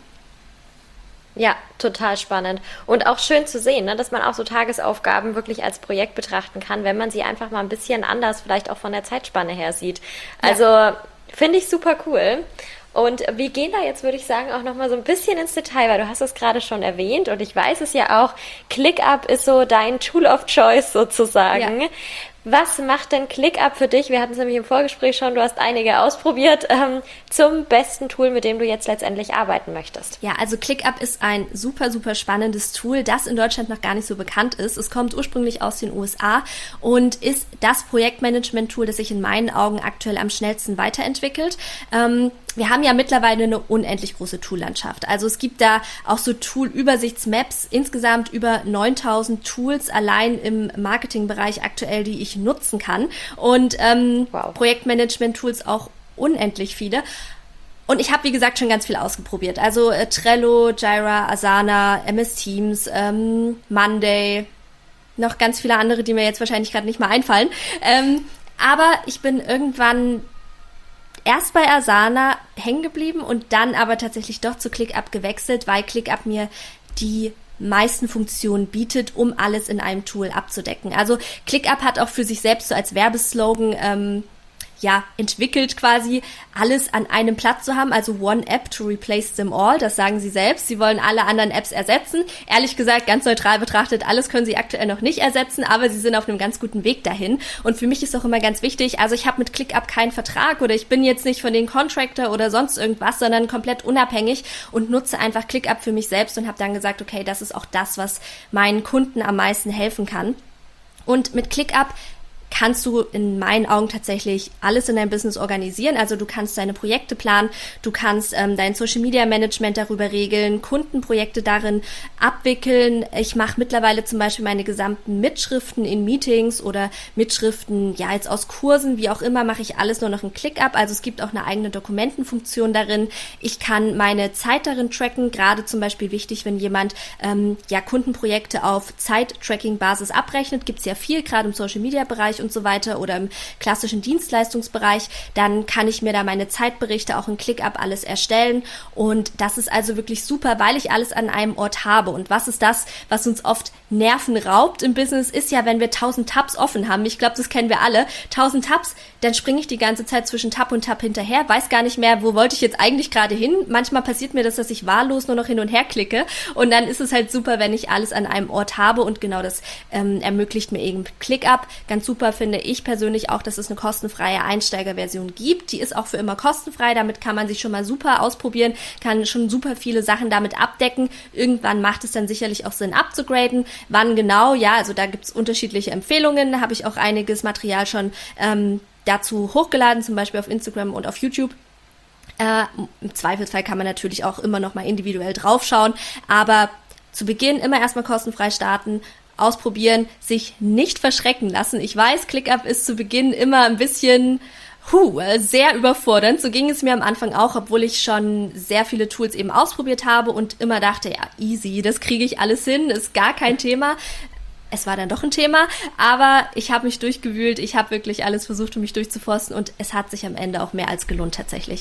Ja, total spannend. Und auch schön zu sehen, ne, dass man auch so Tagesaufgaben wirklich als Projekt betrachten kann, wenn man sie einfach mal ein bisschen anders, vielleicht auch von der Zeitspanne her sieht. Also ja. Finde ich super cool. Und wir gehen da jetzt, würde ich sagen, auch nochmal so ein bisschen ins Detail, weil du hast es gerade schon erwähnt und ich weiß es ja auch, ClickUp ist so dein Tool of Choice sozusagen. Ja. Was macht denn ClickUp für dich? Wir hatten es nämlich im Vorgespräch schon, du hast einige ausprobiert, ähm, zum besten Tool, mit dem du jetzt letztendlich arbeiten möchtest. Ja, also ClickUp ist ein super, super spannendes Tool, das in Deutschland noch gar nicht so bekannt ist. Es kommt ursprünglich aus den U S A und ist das Projektmanagement-Tool, das sich in meinen Augen aktuell am schnellsten weiterentwickelt. Ähm, Wir haben ja mittlerweile eine unendlich große Toollandschaft. Also es gibt da auch so Tool-Übersichtsmaps, insgesamt über neuntausend Tools allein im Marketingbereich aktuell, die ich nutzen kann. Und ähm, wow. Projektmanagement-Tools auch unendlich viele. Und ich habe, wie gesagt, schon ganz viel ausprobiert. Also äh, Trello, Jira, Asana, M S Teams, ähm, Monday, noch ganz viele andere, die mir jetzt wahrscheinlich gerade nicht mal einfallen. Ähm, aber ich bin irgendwann erst bei Asana hängen geblieben und dann aber tatsächlich doch zu ClickUp gewechselt, weil ClickUp mir die meisten Funktionen bietet, um alles in einem Tool abzudecken. Also ClickUp hat auch für sich selbst so als Werbeslogan ähm, ja, entwickelt quasi, alles an einem Platz zu haben, also One App to replace them all, das sagen sie selbst. Sie wollen alle anderen Apps ersetzen. Ehrlich gesagt, ganz neutral betrachtet, alles können sie aktuell noch nicht ersetzen, aber sie sind auf einem ganz guten Weg dahin. Und für mich ist auch immer ganz wichtig, also ich habe mit ClickUp keinen Vertrag oder ich bin jetzt nicht von den Contractor oder sonst irgendwas, sondern komplett unabhängig und nutze einfach ClickUp für mich selbst und habe dann gesagt, okay, das ist auch das, was meinen Kunden am meisten helfen kann. Und mit ClickUp kannst du in meinen Augen tatsächlich alles in deinem Business organisieren. Also du kannst deine Projekte planen, du kannst ähm, dein Social Media Management darüber regeln, Kundenprojekte darin abwickeln. Ich mache mittlerweile zum Beispiel meine gesamten Mitschriften in Meetings oder Mitschriften, ja jetzt aus Kursen, wie auch immer, mache ich alles nur noch in ClickUp. Also es gibt auch eine eigene Dokumentenfunktion darin. Ich kann meine Zeit darin tracken, gerade zum Beispiel wichtig, wenn jemand ähm, ja Kundenprojekte auf Zeit-Tracking-Basis abrechnet, gibt es ja viel, gerade im Social-Media-Bereich und so weiter oder im klassischen Dienstleistungsbereich, dann kann ich mir da meine Zeitberichte auch in ClickUp alles erstellen und das ist also wirklich super, weil ich alles an einem Ort habe. Und was ist das, was uns oft Nerven raubt im Business, ist ja, wenn wir tausend Tabs offen haben. Ich glaube, das kennen wir alle. tausend Tabs, dann springe ich die ganze Zeit zwischen Tab und Tab hinterher, weiß gar nicht mehr, wo wollte ich jetzt eigentlich gerade hin. Manchmal passiert mir das, dass ich wahllos nur noch hin und her klicke und dann ist es halt super, wenn ich alles an einem Ort habe und genau das ähm, ermöglicht mir eben ClickUp. Ganz super finde ich persönlich auch, dass es eine kostenfreie Einsteigerversion gibt. Die ist auch für immer kostenfrei, damit kann man sich schon mal super ausprobieren, kann schon super viele Sachen damit abdecken. Irgendwann macht es dann sicherlich auch Sinn abzugraden. Wann genau? Ja, also da gibt's unterschiedliche Empfehlungen. Da habe ich auch einiges Material schon ähm, dazu hochgeladen, zum Beispiel auf Instagram und auf YouTube. Äh, im Zweifelsfall kann man natürlich auch immer noch mal individuell draufschauen, aber zu Beginn immer erstmal kostenfrei starten, ausprobieren, sich nicht verschrecken lassen. Ich weiß, ClickUp ist zu Beginn immer ein bisschen Huh, sehr überfordernd. So ging es mir am Anfang auch, obwohl ich schon sehr viele Tools eben ausprobiert habe und immer dachte, ja, easy, das kriege ich alles hin, ist gar kein Thema. Es war dann doch ein Thema, aber ich habe mich durchgewühlt, ich habe wirklich alles versucht, um mich durchzuforsten und es hat sich am Ende auch mehr als gelohnt tatsächlich.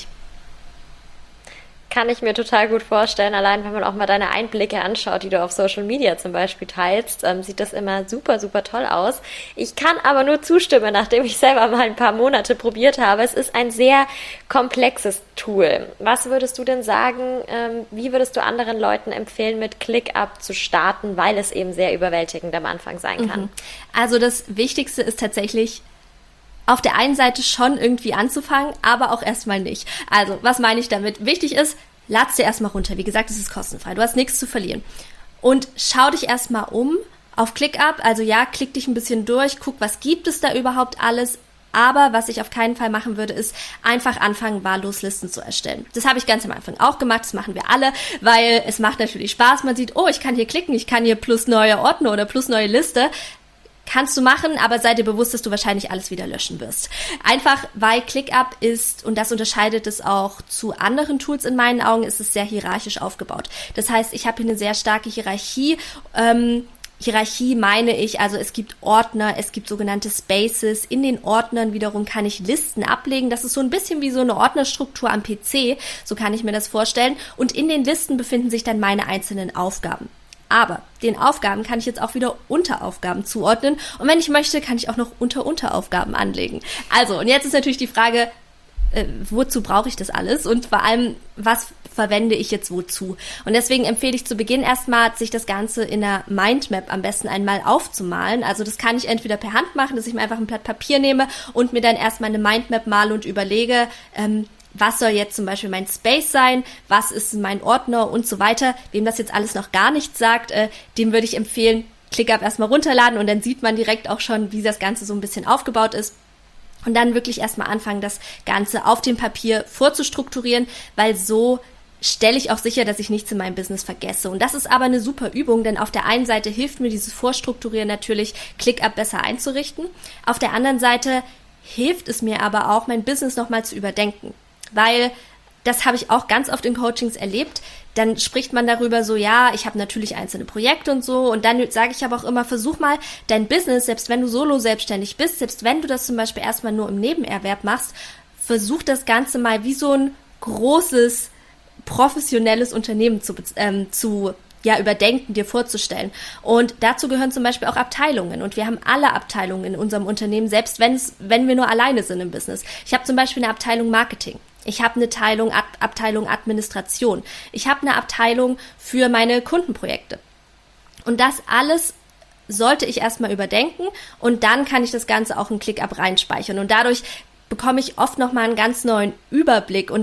Kann ich mir total gut vorstellen. Allein wenn man auch mal deine Einblicke anschaut, die du auf Social Media zum Beispiel teilst, ähm, sieht das immer super, super toll aus. Ich kann aber nur zustimmen, nachdem ich selber mal ein paar Monate probiert habe. Es ist ein sehr komplexes Tool. Was würdest du denn sagen, ähm, wie würdest du anderen Leuten empfehlen, mit ClickUp zu starten, weil es eben sehr überwältigend am Anfang sein kann? Mhm. Also das Wichtigste ist tatsächlich, auf der einen Seite schon irgendwie anzufangen, aber auch erstmal nicht. Also, was meine ich damit? Wichtig ist, lad's dir erstmal runter. Wie gesagt, es ist kostenfrei. Du hast nichts zu verlieren. Und schau dich erstmal um auf ClickUp. Also ja, klick dich ein bisschen durch, guck, was gibt es da überhaupt alles. Aber was ich auf keinen Fall machen würde, ist einfach anfangen, wahllos Listen zu erstellen. Das habe ich ganz am Anfang auch gemacht, das machen wir alle, weil es macht natürlich Spaß. Man sieht, oh, ich kann hier klicken, ich kann hier plus neue Ordner oder plus neue Liste. Kannst du machen, aber sei dir bewusst, dass du wahrscheinlich alles wieder löschen wirst. Einfach, weil ClickUp ist, und das unterscheidet es auch zu anderen Tools in meinen Augen, ist es sehr hierarchisch aufgebaut. Das heißt, ich habe hier eine sehr starke Hierarchie. Ähm, Hierarchie meine ich, also es gibt Ordner, es gibt sogenannte Spaces. In den Ordnern wiederum kann ich Listen ablegen. Das ist so ein bisschen wie so eine Ordnerstruktur am P C. So kann ich mir das vorstellen. Und in den Listen befinden sich dann meine einzelnen Aufgaben. Aber den Aufgaben kann ich jetzt auch wieder Unteraufgaben zuordnen. Und wenn ich möchte, kann ich auch noch Unter-Unteraufgaben anlegen. Also, und jetzt ist natürlich die Frage, äh, wozu brauche ich das alles? Und vor allem, was verwende ich jetzt wozu? Und deswegen empfehle ich zu Beginn erstmal, sich das Ganze in einer Mindmap am besten einmal aufzumalen. Also das kann ich entweder per Hand machen, dass ich mir einfach ein Blatt Papier nehme und mir dann erstmal eine Mindmap male und überlege, ähm, was soll jetzt zum Beispiel mein Space sein, was ist mein Ordner und so weiter. Wem das jetzt alles noch gar nichts sagt, äh, dem würde ich empfehlen, ClickUp erstmal runterladen und dann sieht man direkt auch schon, wie das Ganze so ein bisschen aufgebaut ist. Und dann wirklich erstmal anfangen, das Ganze auf dem Papier vorzustrukturieren, weil so stelle ich auch sicher, dass ich nichts in meinem Business vergesse. Und das ist aber eine super Übung, denn auf der einen Seite hilft mir dieses Vorstrukturieren natürlich, ClickUp besser einzurichten. Auf der anderen Seite hilft es mir aber auch, mein Business nochmal zu überdenken. Weil, das habe ich auch ganz oft in Coachings erlebt, dann spricht man darüber so, ja, ich habe natürlich einzelne Projekte und so und dann sage ich aber auch immer, versuch mal dein Business, selbst wenn du solo selbstständig bist, selbst wenn du das zum Beispiel erstmal nur im Nebenerwerb machst, versuch das Ganze mal wie so ein großes, professionelles Unternehmen zu, ähm, zu ja, überdenken, dir vorzustellen. Und dazu gehören zum Beispiel auch Abteilungen. Und wir haben alle Abteilungen in unserem Unternehmen, selbst wenn es, wenn wir nur alleine sind im Business. Ich habe zum Beispiel eine Abteilung Marketing. Ich habe eine Teilung, Ab- Abteilung Administration. Ich habe eine Abteilung für meine Kundenprojekte. Und das alles sollte ich erstmal überdenken und dann kann ich das Ganze auch in ClickUp reinspeichern. Und dadurch bekomme ich oft nochmal einen ganz neuen Überblick und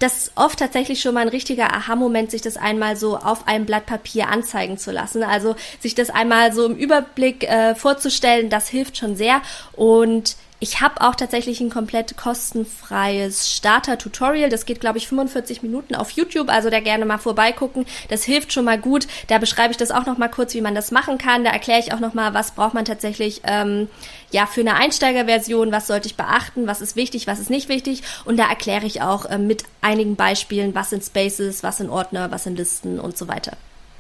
das ist oft tatsächlich schon mal ein richtiger Aha-Moment, sich das einmal so auf einem Blatt Papier anzeigen zu lassen. Also sich das einmal so im Überblick äh, vorzustellen, das hilft schon sehr. Und ich habe auch tatsächlich ein komplett kostenfreies Starter-Tutorial. Das geht, glaube ich, fünfundvierzig Minuten auf YouTube, also da gerne mal vorbeigucken. Das hilft schon mal gut. Da beschreibe ich das auch noch mal kurz, wie man das machen kann. Da erkläre ich auch noch mal, was braucht man tatsächlich ähm, ja für eine Einsteigerversion, was sollte ich beachten, was ist wichtig, was ist nicht wichtig. Und da erkläre ich auch ähm, mit einigen Beispielen, was sind Spaces, was sind Ordner, was sind Listen und so weiter.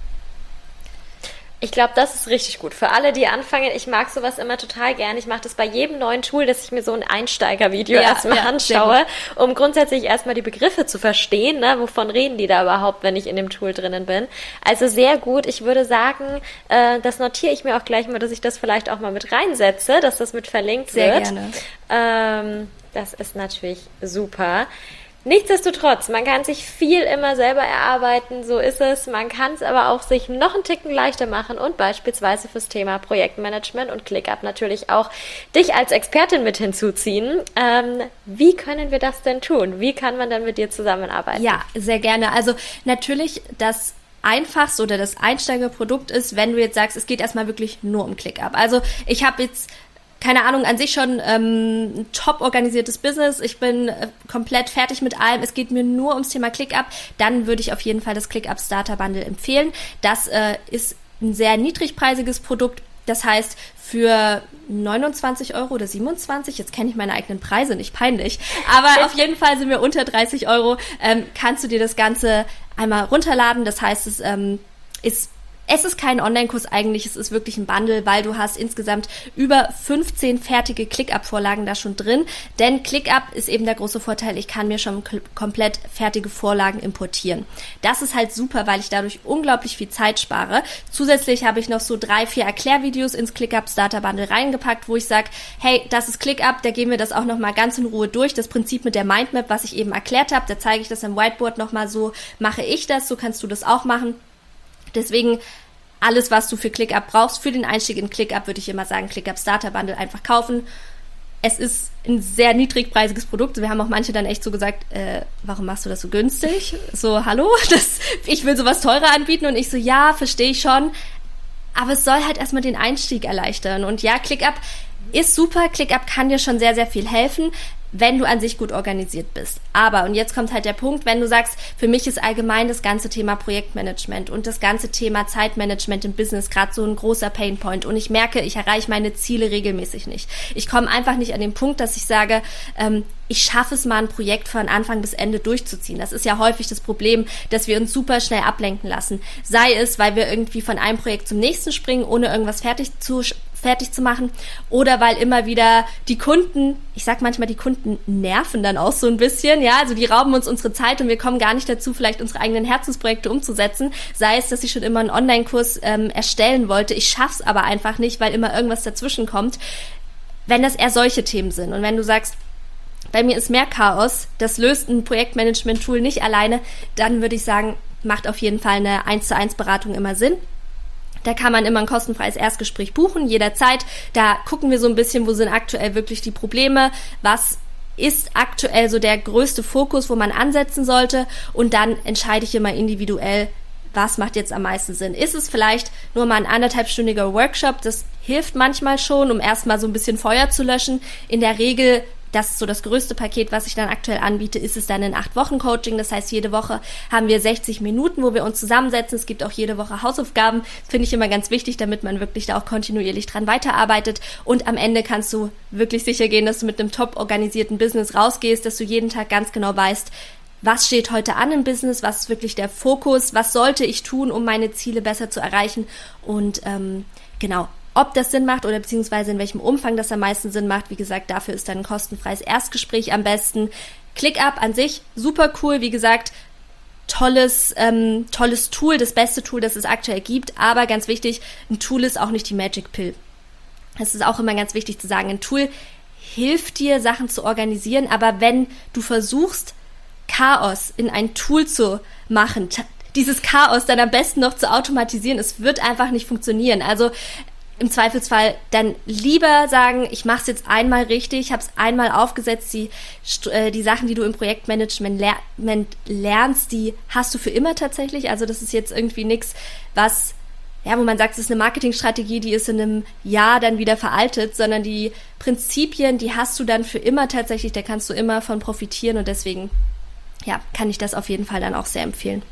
Ich glaube, das ist richtig gut. Für alle, die anfangen, ich mag sowas immer total gern. Ich mache das bei jedem neuen Tool, dass ich mir so ein Einsteigervideo ja, erstmal ja, anschaue, um grundsätzlich erstmal die Begriffe zu verstehen. Ne? Wovon reden die da überhaupt, wenn ich in dem Tool drinnen bin? Also sehr gut. Ich würde sagen, äh, das notiere ich mir auch gleich mal, dass ich das vielleicht auch mal mit reinsetze, dass das mit verlinkt sehr wird. Sehr gerne. Ähm, das ist natürlich super. Nichtsdestotrotz, man kann sich viel immer selber erarbeiten, so ist es. Man kann es aber auch sich noch einen Ticken leichter machen und beispielsweise fürs Thema Projektmanagement und ClickUp natürlich auch dich als Expertin mit hinzuziehen. Ähm, wie können wir das denn tun? Wie kann man dann mit dir zusammenarbeiten? Ja, sehr gerne. Also natürlich das einfachste oder das Einsteigerprodukt ist, wenn du jetzt sagst, es geht erstmal wirklich nur um ClickUp. Also ich habe jetzt keine Ahnung, an sich schon ähm, ein top organisiertes Business. Ich bin äh, komplett fertig mit allem. Es geht mir nur ums Thema ClickUp. Dann würde ich auf jeden Fall das ClickUp Starter Bundle empfehlen. Das äh, ist ein sehr niedrigpreisiges Produkt. Das heißt, für neunundzwanzig Euro oder siebenundzwanzig, jetzt kenne ich meine eigenen Preise nicht, peinlich, aber auf jeden Fall sind wir unter dreißig Euro, ähm, kannst du dir das Ganze einmal runterladen. Das heißt, es ähm, ist Es ist kein Online-Kurs eigentlich, es ist wirklich ein Bundle, weil du hast insgesamt über fünfzehn fertige ClickUp-Vorlagen da schon drin. Denn ClickUp ist eben der große Vorteil, ich kann mir schon k- komplett fertige Vorlagen importieren. Das ist halt super, weil ich dadurch unglaublich viel Zeit spare. Zusätzlich habe ich noch so drei, vier Erklärvideos ins ClickUp Starter Bundle reingepackt, wo ich sage, hey, das ist ClickUp, da gehen wir das auch nochmal ganz in Ruhe durch. Das Prinzip mit der Mindmap, was ich eben erklärt habe, da zeige ich das am Whiteboard nochmal, so mache ich das, so kannst du das auch machen. Deswegen alles, was du für ClickUp brauchst, für den Einstieg in ClickUp, würde ich immer sagen, ClickUp Starter Bundle einfach kaufen. Es ist ein sehr niedrigpreisiges Produkt. Wir haben auch manche dann echt so gesagt, äh, warum machst du das so günstig? So, hallo, das, ich will sowas teurer anbieten. Und ich so, ja, verstehe ich schon. Aber es soll halt erstmal den Einstieg erleichtern. Und ja, ClickUp ist super. ClickUp kann dir schon sehr, sehr viel helfen, wenn du an sich gut organisiert bist. Aber, und jetzt kommt halt der Punkt, wenn du sagst, für mich ist allgemein das ganze Thema Projektmanagement und das ganze Thema Zeitmanagement im Business gerade so ein großer Painpoint und ich merke, ich erreiche meine Ziele regelmäßig nicht. Ich komme einfach nicht an den Punkt, dass ich sage, ähm, ich schaffe es mal, ein Projekt von Anfang bis Ende durchzuziehen. Das ist ja häufig das Problem, dass wir uns super schnell ablenken lassen. Sei es, weil wir irgendwie von einem Projekt zum nächsten springen, ohne irgendwas fertig zu fertig zu machen oder weil immer wieder die Kunden, ich sag manchmal, die Kunden nerven dann auch so ein bisschen, ja, also die rauben uns unsere Zeit und wir kommen gar nicht dazu, vielleicht unsere eigenen Herzensprojekte umzusetzen, sei es, dass ich schon immer einen Online-Kurs ähm, erstellen wollte, ich schaff's aber einfach nicht, weil immer irgendwas dazwischen kommt, wenn das eher solche Themen sind und wenn du sagst, bei mir ist mehr Chaos, das löst ein Projektmanagement-Tool nicht alleine, dann würde ich sagen, macht auf jeden Fall eine eins zu eins Beratung immer Sinn. Da kann man immer ein kostenfreies Erstgespräch buchen, jederzeit. Da gucken wir so ein bisschen, wo sind aktuell wirklich die Probleme, was ist aktuell so der größte Fokus, wo man ansetzen sollte und dann entscheide ich immer individuell, was macht jetzt am meisten Sinn. Ist es vielleicht nur mal ein anderthalbstündiger Workshop, das hilft manchmal schon, um erstmal so ein bisschen Feuer zu löschen. In der Regel, das ist so das größte Paket, was ich dann aktuell anbiete, ist es dann ein acht Wochen Coaching. Das heißt, jede Woche haben wir sechzig Minuten, wo wir uns zusammensetzen. Es gibt auch jede Woche Hausaufgaben. Das finde ich immer ganz wichtig, damit man wirklich da auch kontinuierlich dran weiterarbeitet. Und am Ende kannst du wirklich sicher gehen, dass du mit einem top organisierten Business rausgehst, dass du jeden Tag ganz genau weißt, was steht heute an im Business, was ist wirklich der Fokus, was sollte ich tun, um meine Ziele besser zu erreichen und ähm, genau, ob das Sinn macht oder beziehungsweise in welchem Umfang das am meisten Sinn macht. Wie gesagt, dafür ist dann ein kostenfreies Erstgespräch am besten. ClickUp an sich, super cool, wie gesagt, tolles, ähm, tolles Tool, das beste Tool, das es aktuell gibt, aber ganz wichtig, ein Tool ist auch nicht die Magic Pill. Es ist auch immer ganz wichtig zu sagen, ein Tool hilft dir, Sachen zu organisieren, aber wenn du versuchst, Chaos in ein Tool zu machen, dieses Chaos dann am besten noch zu automatisieren, es wird einfach nicht funktionieren. Also im Zweifelsfall dann lieber sagen, ich mache es jetzt einmal richtig, ich habe es einmal aufgesetzt, die, äh, die Sachen, die du im Projektmanagement ler- lernst, die hast du für immer tatsächlich. Also das ist jetzt irgendwie nichts, was, ja, wo man sagt, es ist eine Marketingstrategie, die ist in einem Jahr dann wieder veraltet, sondern die Prinzipien, die hast du dann für immer tatsächlich, da kannst du immer von profitieren und deswegen, ja, kann ich das auf jeden Fall dann auch sehr empfehlen.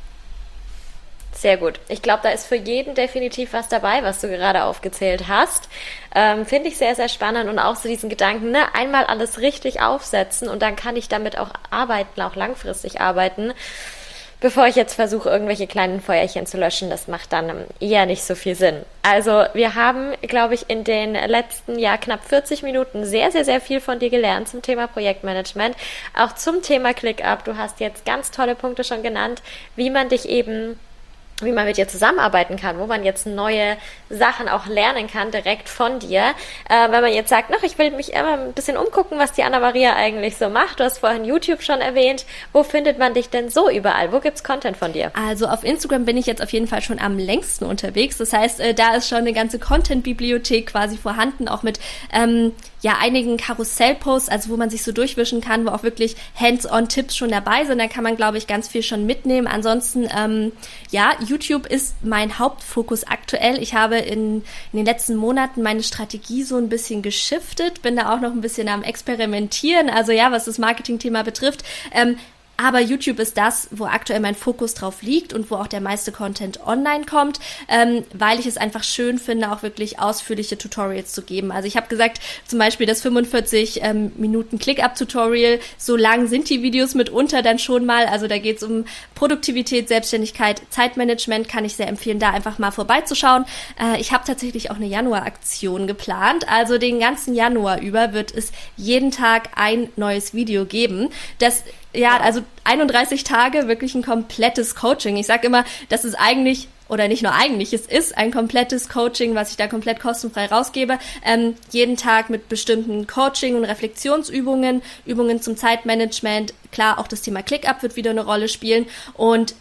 Sehr gut. Ich glaube, da ist für jeden definitiv was dabei, was du gerade aufgezählt hast. Ähm, Finde ich sehr, sehr spannend und auch so diesen Gedanken, ne, einmal alles richtig aufsetzen und dann kann ich damit auch arbeiten, auch langfristig arbeiten. Bevor ich jetzt versuche, irgendwelche kleinen Feuerchen zu löschen, das macht dann eher nicht so viel Sinn. Also wir haben, glaube ich, in den letzten ja knapp vierzig Minuten sehr, sehr, sehr viel von dir gelernt zum Thema Projektmanagement, auch zum Thema ClickUp. Du hast jetzt ganz tolle Punkte schon genannt, wie man dich eben wie man mit dir zusammenarbeiten kann, wo man jetzt neue Sachen auch lernen kann, direkt von dir. Äh, wenn man jetzt sagt, ach, ich will mich immer ein bisschen umgucken, was die Anna-Maria eigentlich so macht. Du hast vorhin YouTube schon erwähnt. Wo findet man dich denn so überall? Wo gibt's Content von dir? Also auf Instagram bin ich jetzt auf jeden Fall schon am längsten unterwegs. Das heißt, äh, da ist schon eine ganze Content-Bibliothek quasi vorhanden, auch mit ähm, ja einigen Karussell-Posts, also wo man sich so durchwischen kann, wo auch wirklich Hands-on-Tipps schon dabei sind. Da kann man, glaube ich, ganz viel schon mitnehmen. Ansonsten, ähm, ja, YouTube ist mein Hauptfokus aktuell. Ich habe in, in den letzten Monaten meine Strategie so ein bisschen geschiftet, bin da auch noch ein bisschen am Experimentieren, also ja, was das Marketing-Thema betrifft. Ähm, Aber YouTube ist das, wo aktuell mein Fokus drauf liegt und wo auch der meiste Content online kommt, ähm, weil ich es einfach schön finde, auch wirklich ausführliche Tutorials zu geben. Also ich habe gesagt, zum Beispiel das fünfundvierzig ähm, Minuten ClickUp-Tutorial, so lang sind die Videos mitunter dann schon mal. Also da geht es um Produktivität, Selbstständigkeit, Zeitmanagement, kann ich sehr empfehlen, da einfach mal vorbeizuschauen. Äh, ich habe tatsächlich auch eine Januar-Aktion geplant. Also den ganzen Januar über wird es jeden Tag ein neues Video geben. Das Ja, also einunddreißig Tage, wirklich ein komplettes Coaching. Ich sage immer, das ist eigentlich, oder nicht nur eigentlich, es ist ein komplettes Coaching, was ich da komplett kostenfrei rausgebe. Ähm, jeden Tag mit bestimmten Coaching- und Reflexionsübungen, Übungen zum Zeitmanagement. Klar, auch das Thema ClickUp wird wieder eine Rolle spielen. Und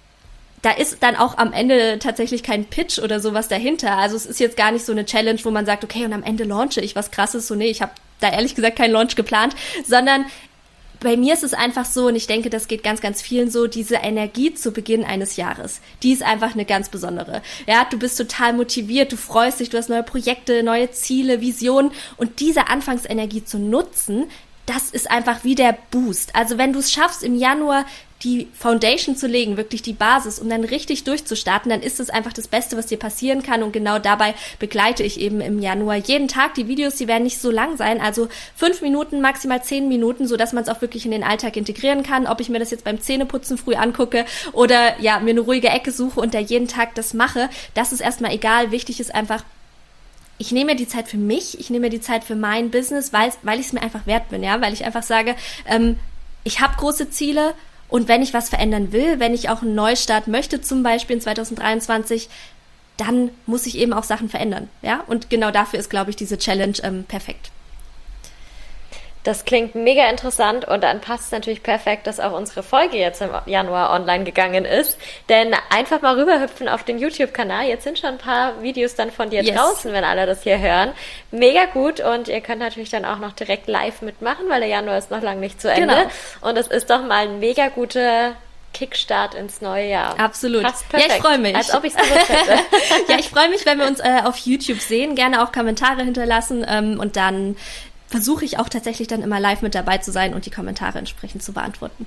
da ist dann auch am Ende tatsächlich kein Pitch oder sowas dahinter. Also es ist jetzt gar nicht so eine Challenge, wo man sagt, okay, und am Ende launche ich was Krasses. So, nee, ich habe da ehrlich gesagt keinen Launch geplant, sondern bei mir ist es einfach so, und ich denke, das geht ganz, ganz vielen so, diese Energie zu Beginn eines Jahres, die ist einfach eine ganz besondere. Ja, du bist total motiviert, du freust dich, du hast neue Projekte, neue Ziele, Visionen, und diese Anfangsenergie zu nutzen, das ist einfach wie der Boost. Also wenn du es schaffst, im Januar die Foundation zu legen, wirklich die Basis, um dann richtig durchzustarten, dann ist es einfach das Beste, was dir passieren kann, und genau dabei begleite ich eben im Januar jeden Tag. Die Videos, die werden nicht so lang sein, also fünf Minuten, maximal zehn Minuten, sodass man es auch wirklich in den Alltag integrieren kann, ob ich mir das jetzt beim Zähneputzen früh angucke oder ja, mir eine ruhige Ecke suche und da jeden Tag das mache, das ist erstmal egal. Wichtig ist einfach, ich nehme mir die Zeit für mich, ich nehme mir die Zeit für mein Business, weil, weil ich es mir einfach wert bin, ja, weil ich einfach sage, ähm, ich habe große Ziele. Und wenn ich was verändern will, wenn ich auch einen Neustart möchte, zum Beispiel in zwanzig dreiundzwanzig, dann muss ich eben auch Sachen verändern, ja? Und genau dafür ist, glaube ich, diese Challenge ähm, perfekt. Das klingt mega interessant, und dann passt es natürlich perfekt, dass auch unsere Folge jetzt im Januar online gegangen ist. Denn einfach mal rüberhüpfen auf den YouTube-Kanal. Jetzt sind schon ein paar Videos dann von dir yes. draußen, wenn alle das hier hören. Mega gut, und ihr könnt natürlich dann auch noch direkt live mitmachen, weil der Januar ist noch lange nicht zu Ende. Genau. Und es ist doch mal ein mega guter Kickstart ins neue Jahr. Absolut. Passt perfekt. Ja, ich freue mich. Als ob ich es gewusst hätte. Ja, ich freue mich, wenn wir uns äh, auf YouTube sehen. Gerne auch Kommentare hinterlassen, ähm, und dann versuche ich auch tatsächlich dann immer live mit dabei zu sein und die Kommentare entsprechend zu beantworten.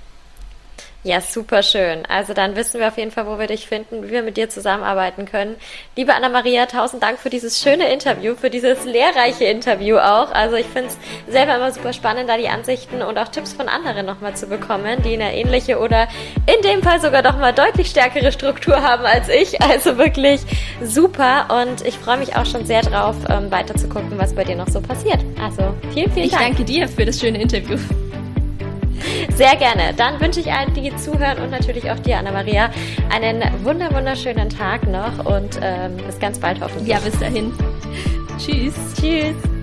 Ja, super schön. Also dann wissen wir auf jeden Fall, wo wir dich finden, wie wir mit dir zusammenarbeiten können. Liebe Anna-Maria, tausend Dank für dieses schöne Interview, für dieses lehrreiche Interview auch. Also ich finde es selber immer super spannend, da die Ansichten und auch Tipps von anderen nochmal zu bekommen, die eine ähnliche oder in dem Fall sogar noch mal deutlich stärkere Struktur haben als ich. Also wirklich super, und ich freue mich auch schon sehr drauf, ähm, weiter zu gucken, was bei dir noch so passiert. Also vielen, vielen ich Dank. Ich danke dir für das schöne Interview. Sehr gerne. Dann wünsche ich allen, die zuhören, und natürlich auch dir, Anna-Maria, einen wunder wunderschönen Tag noch, und ähm, bis ganz bald hoffentlich. Ja, bis dahin. Tschüss. Tschüss.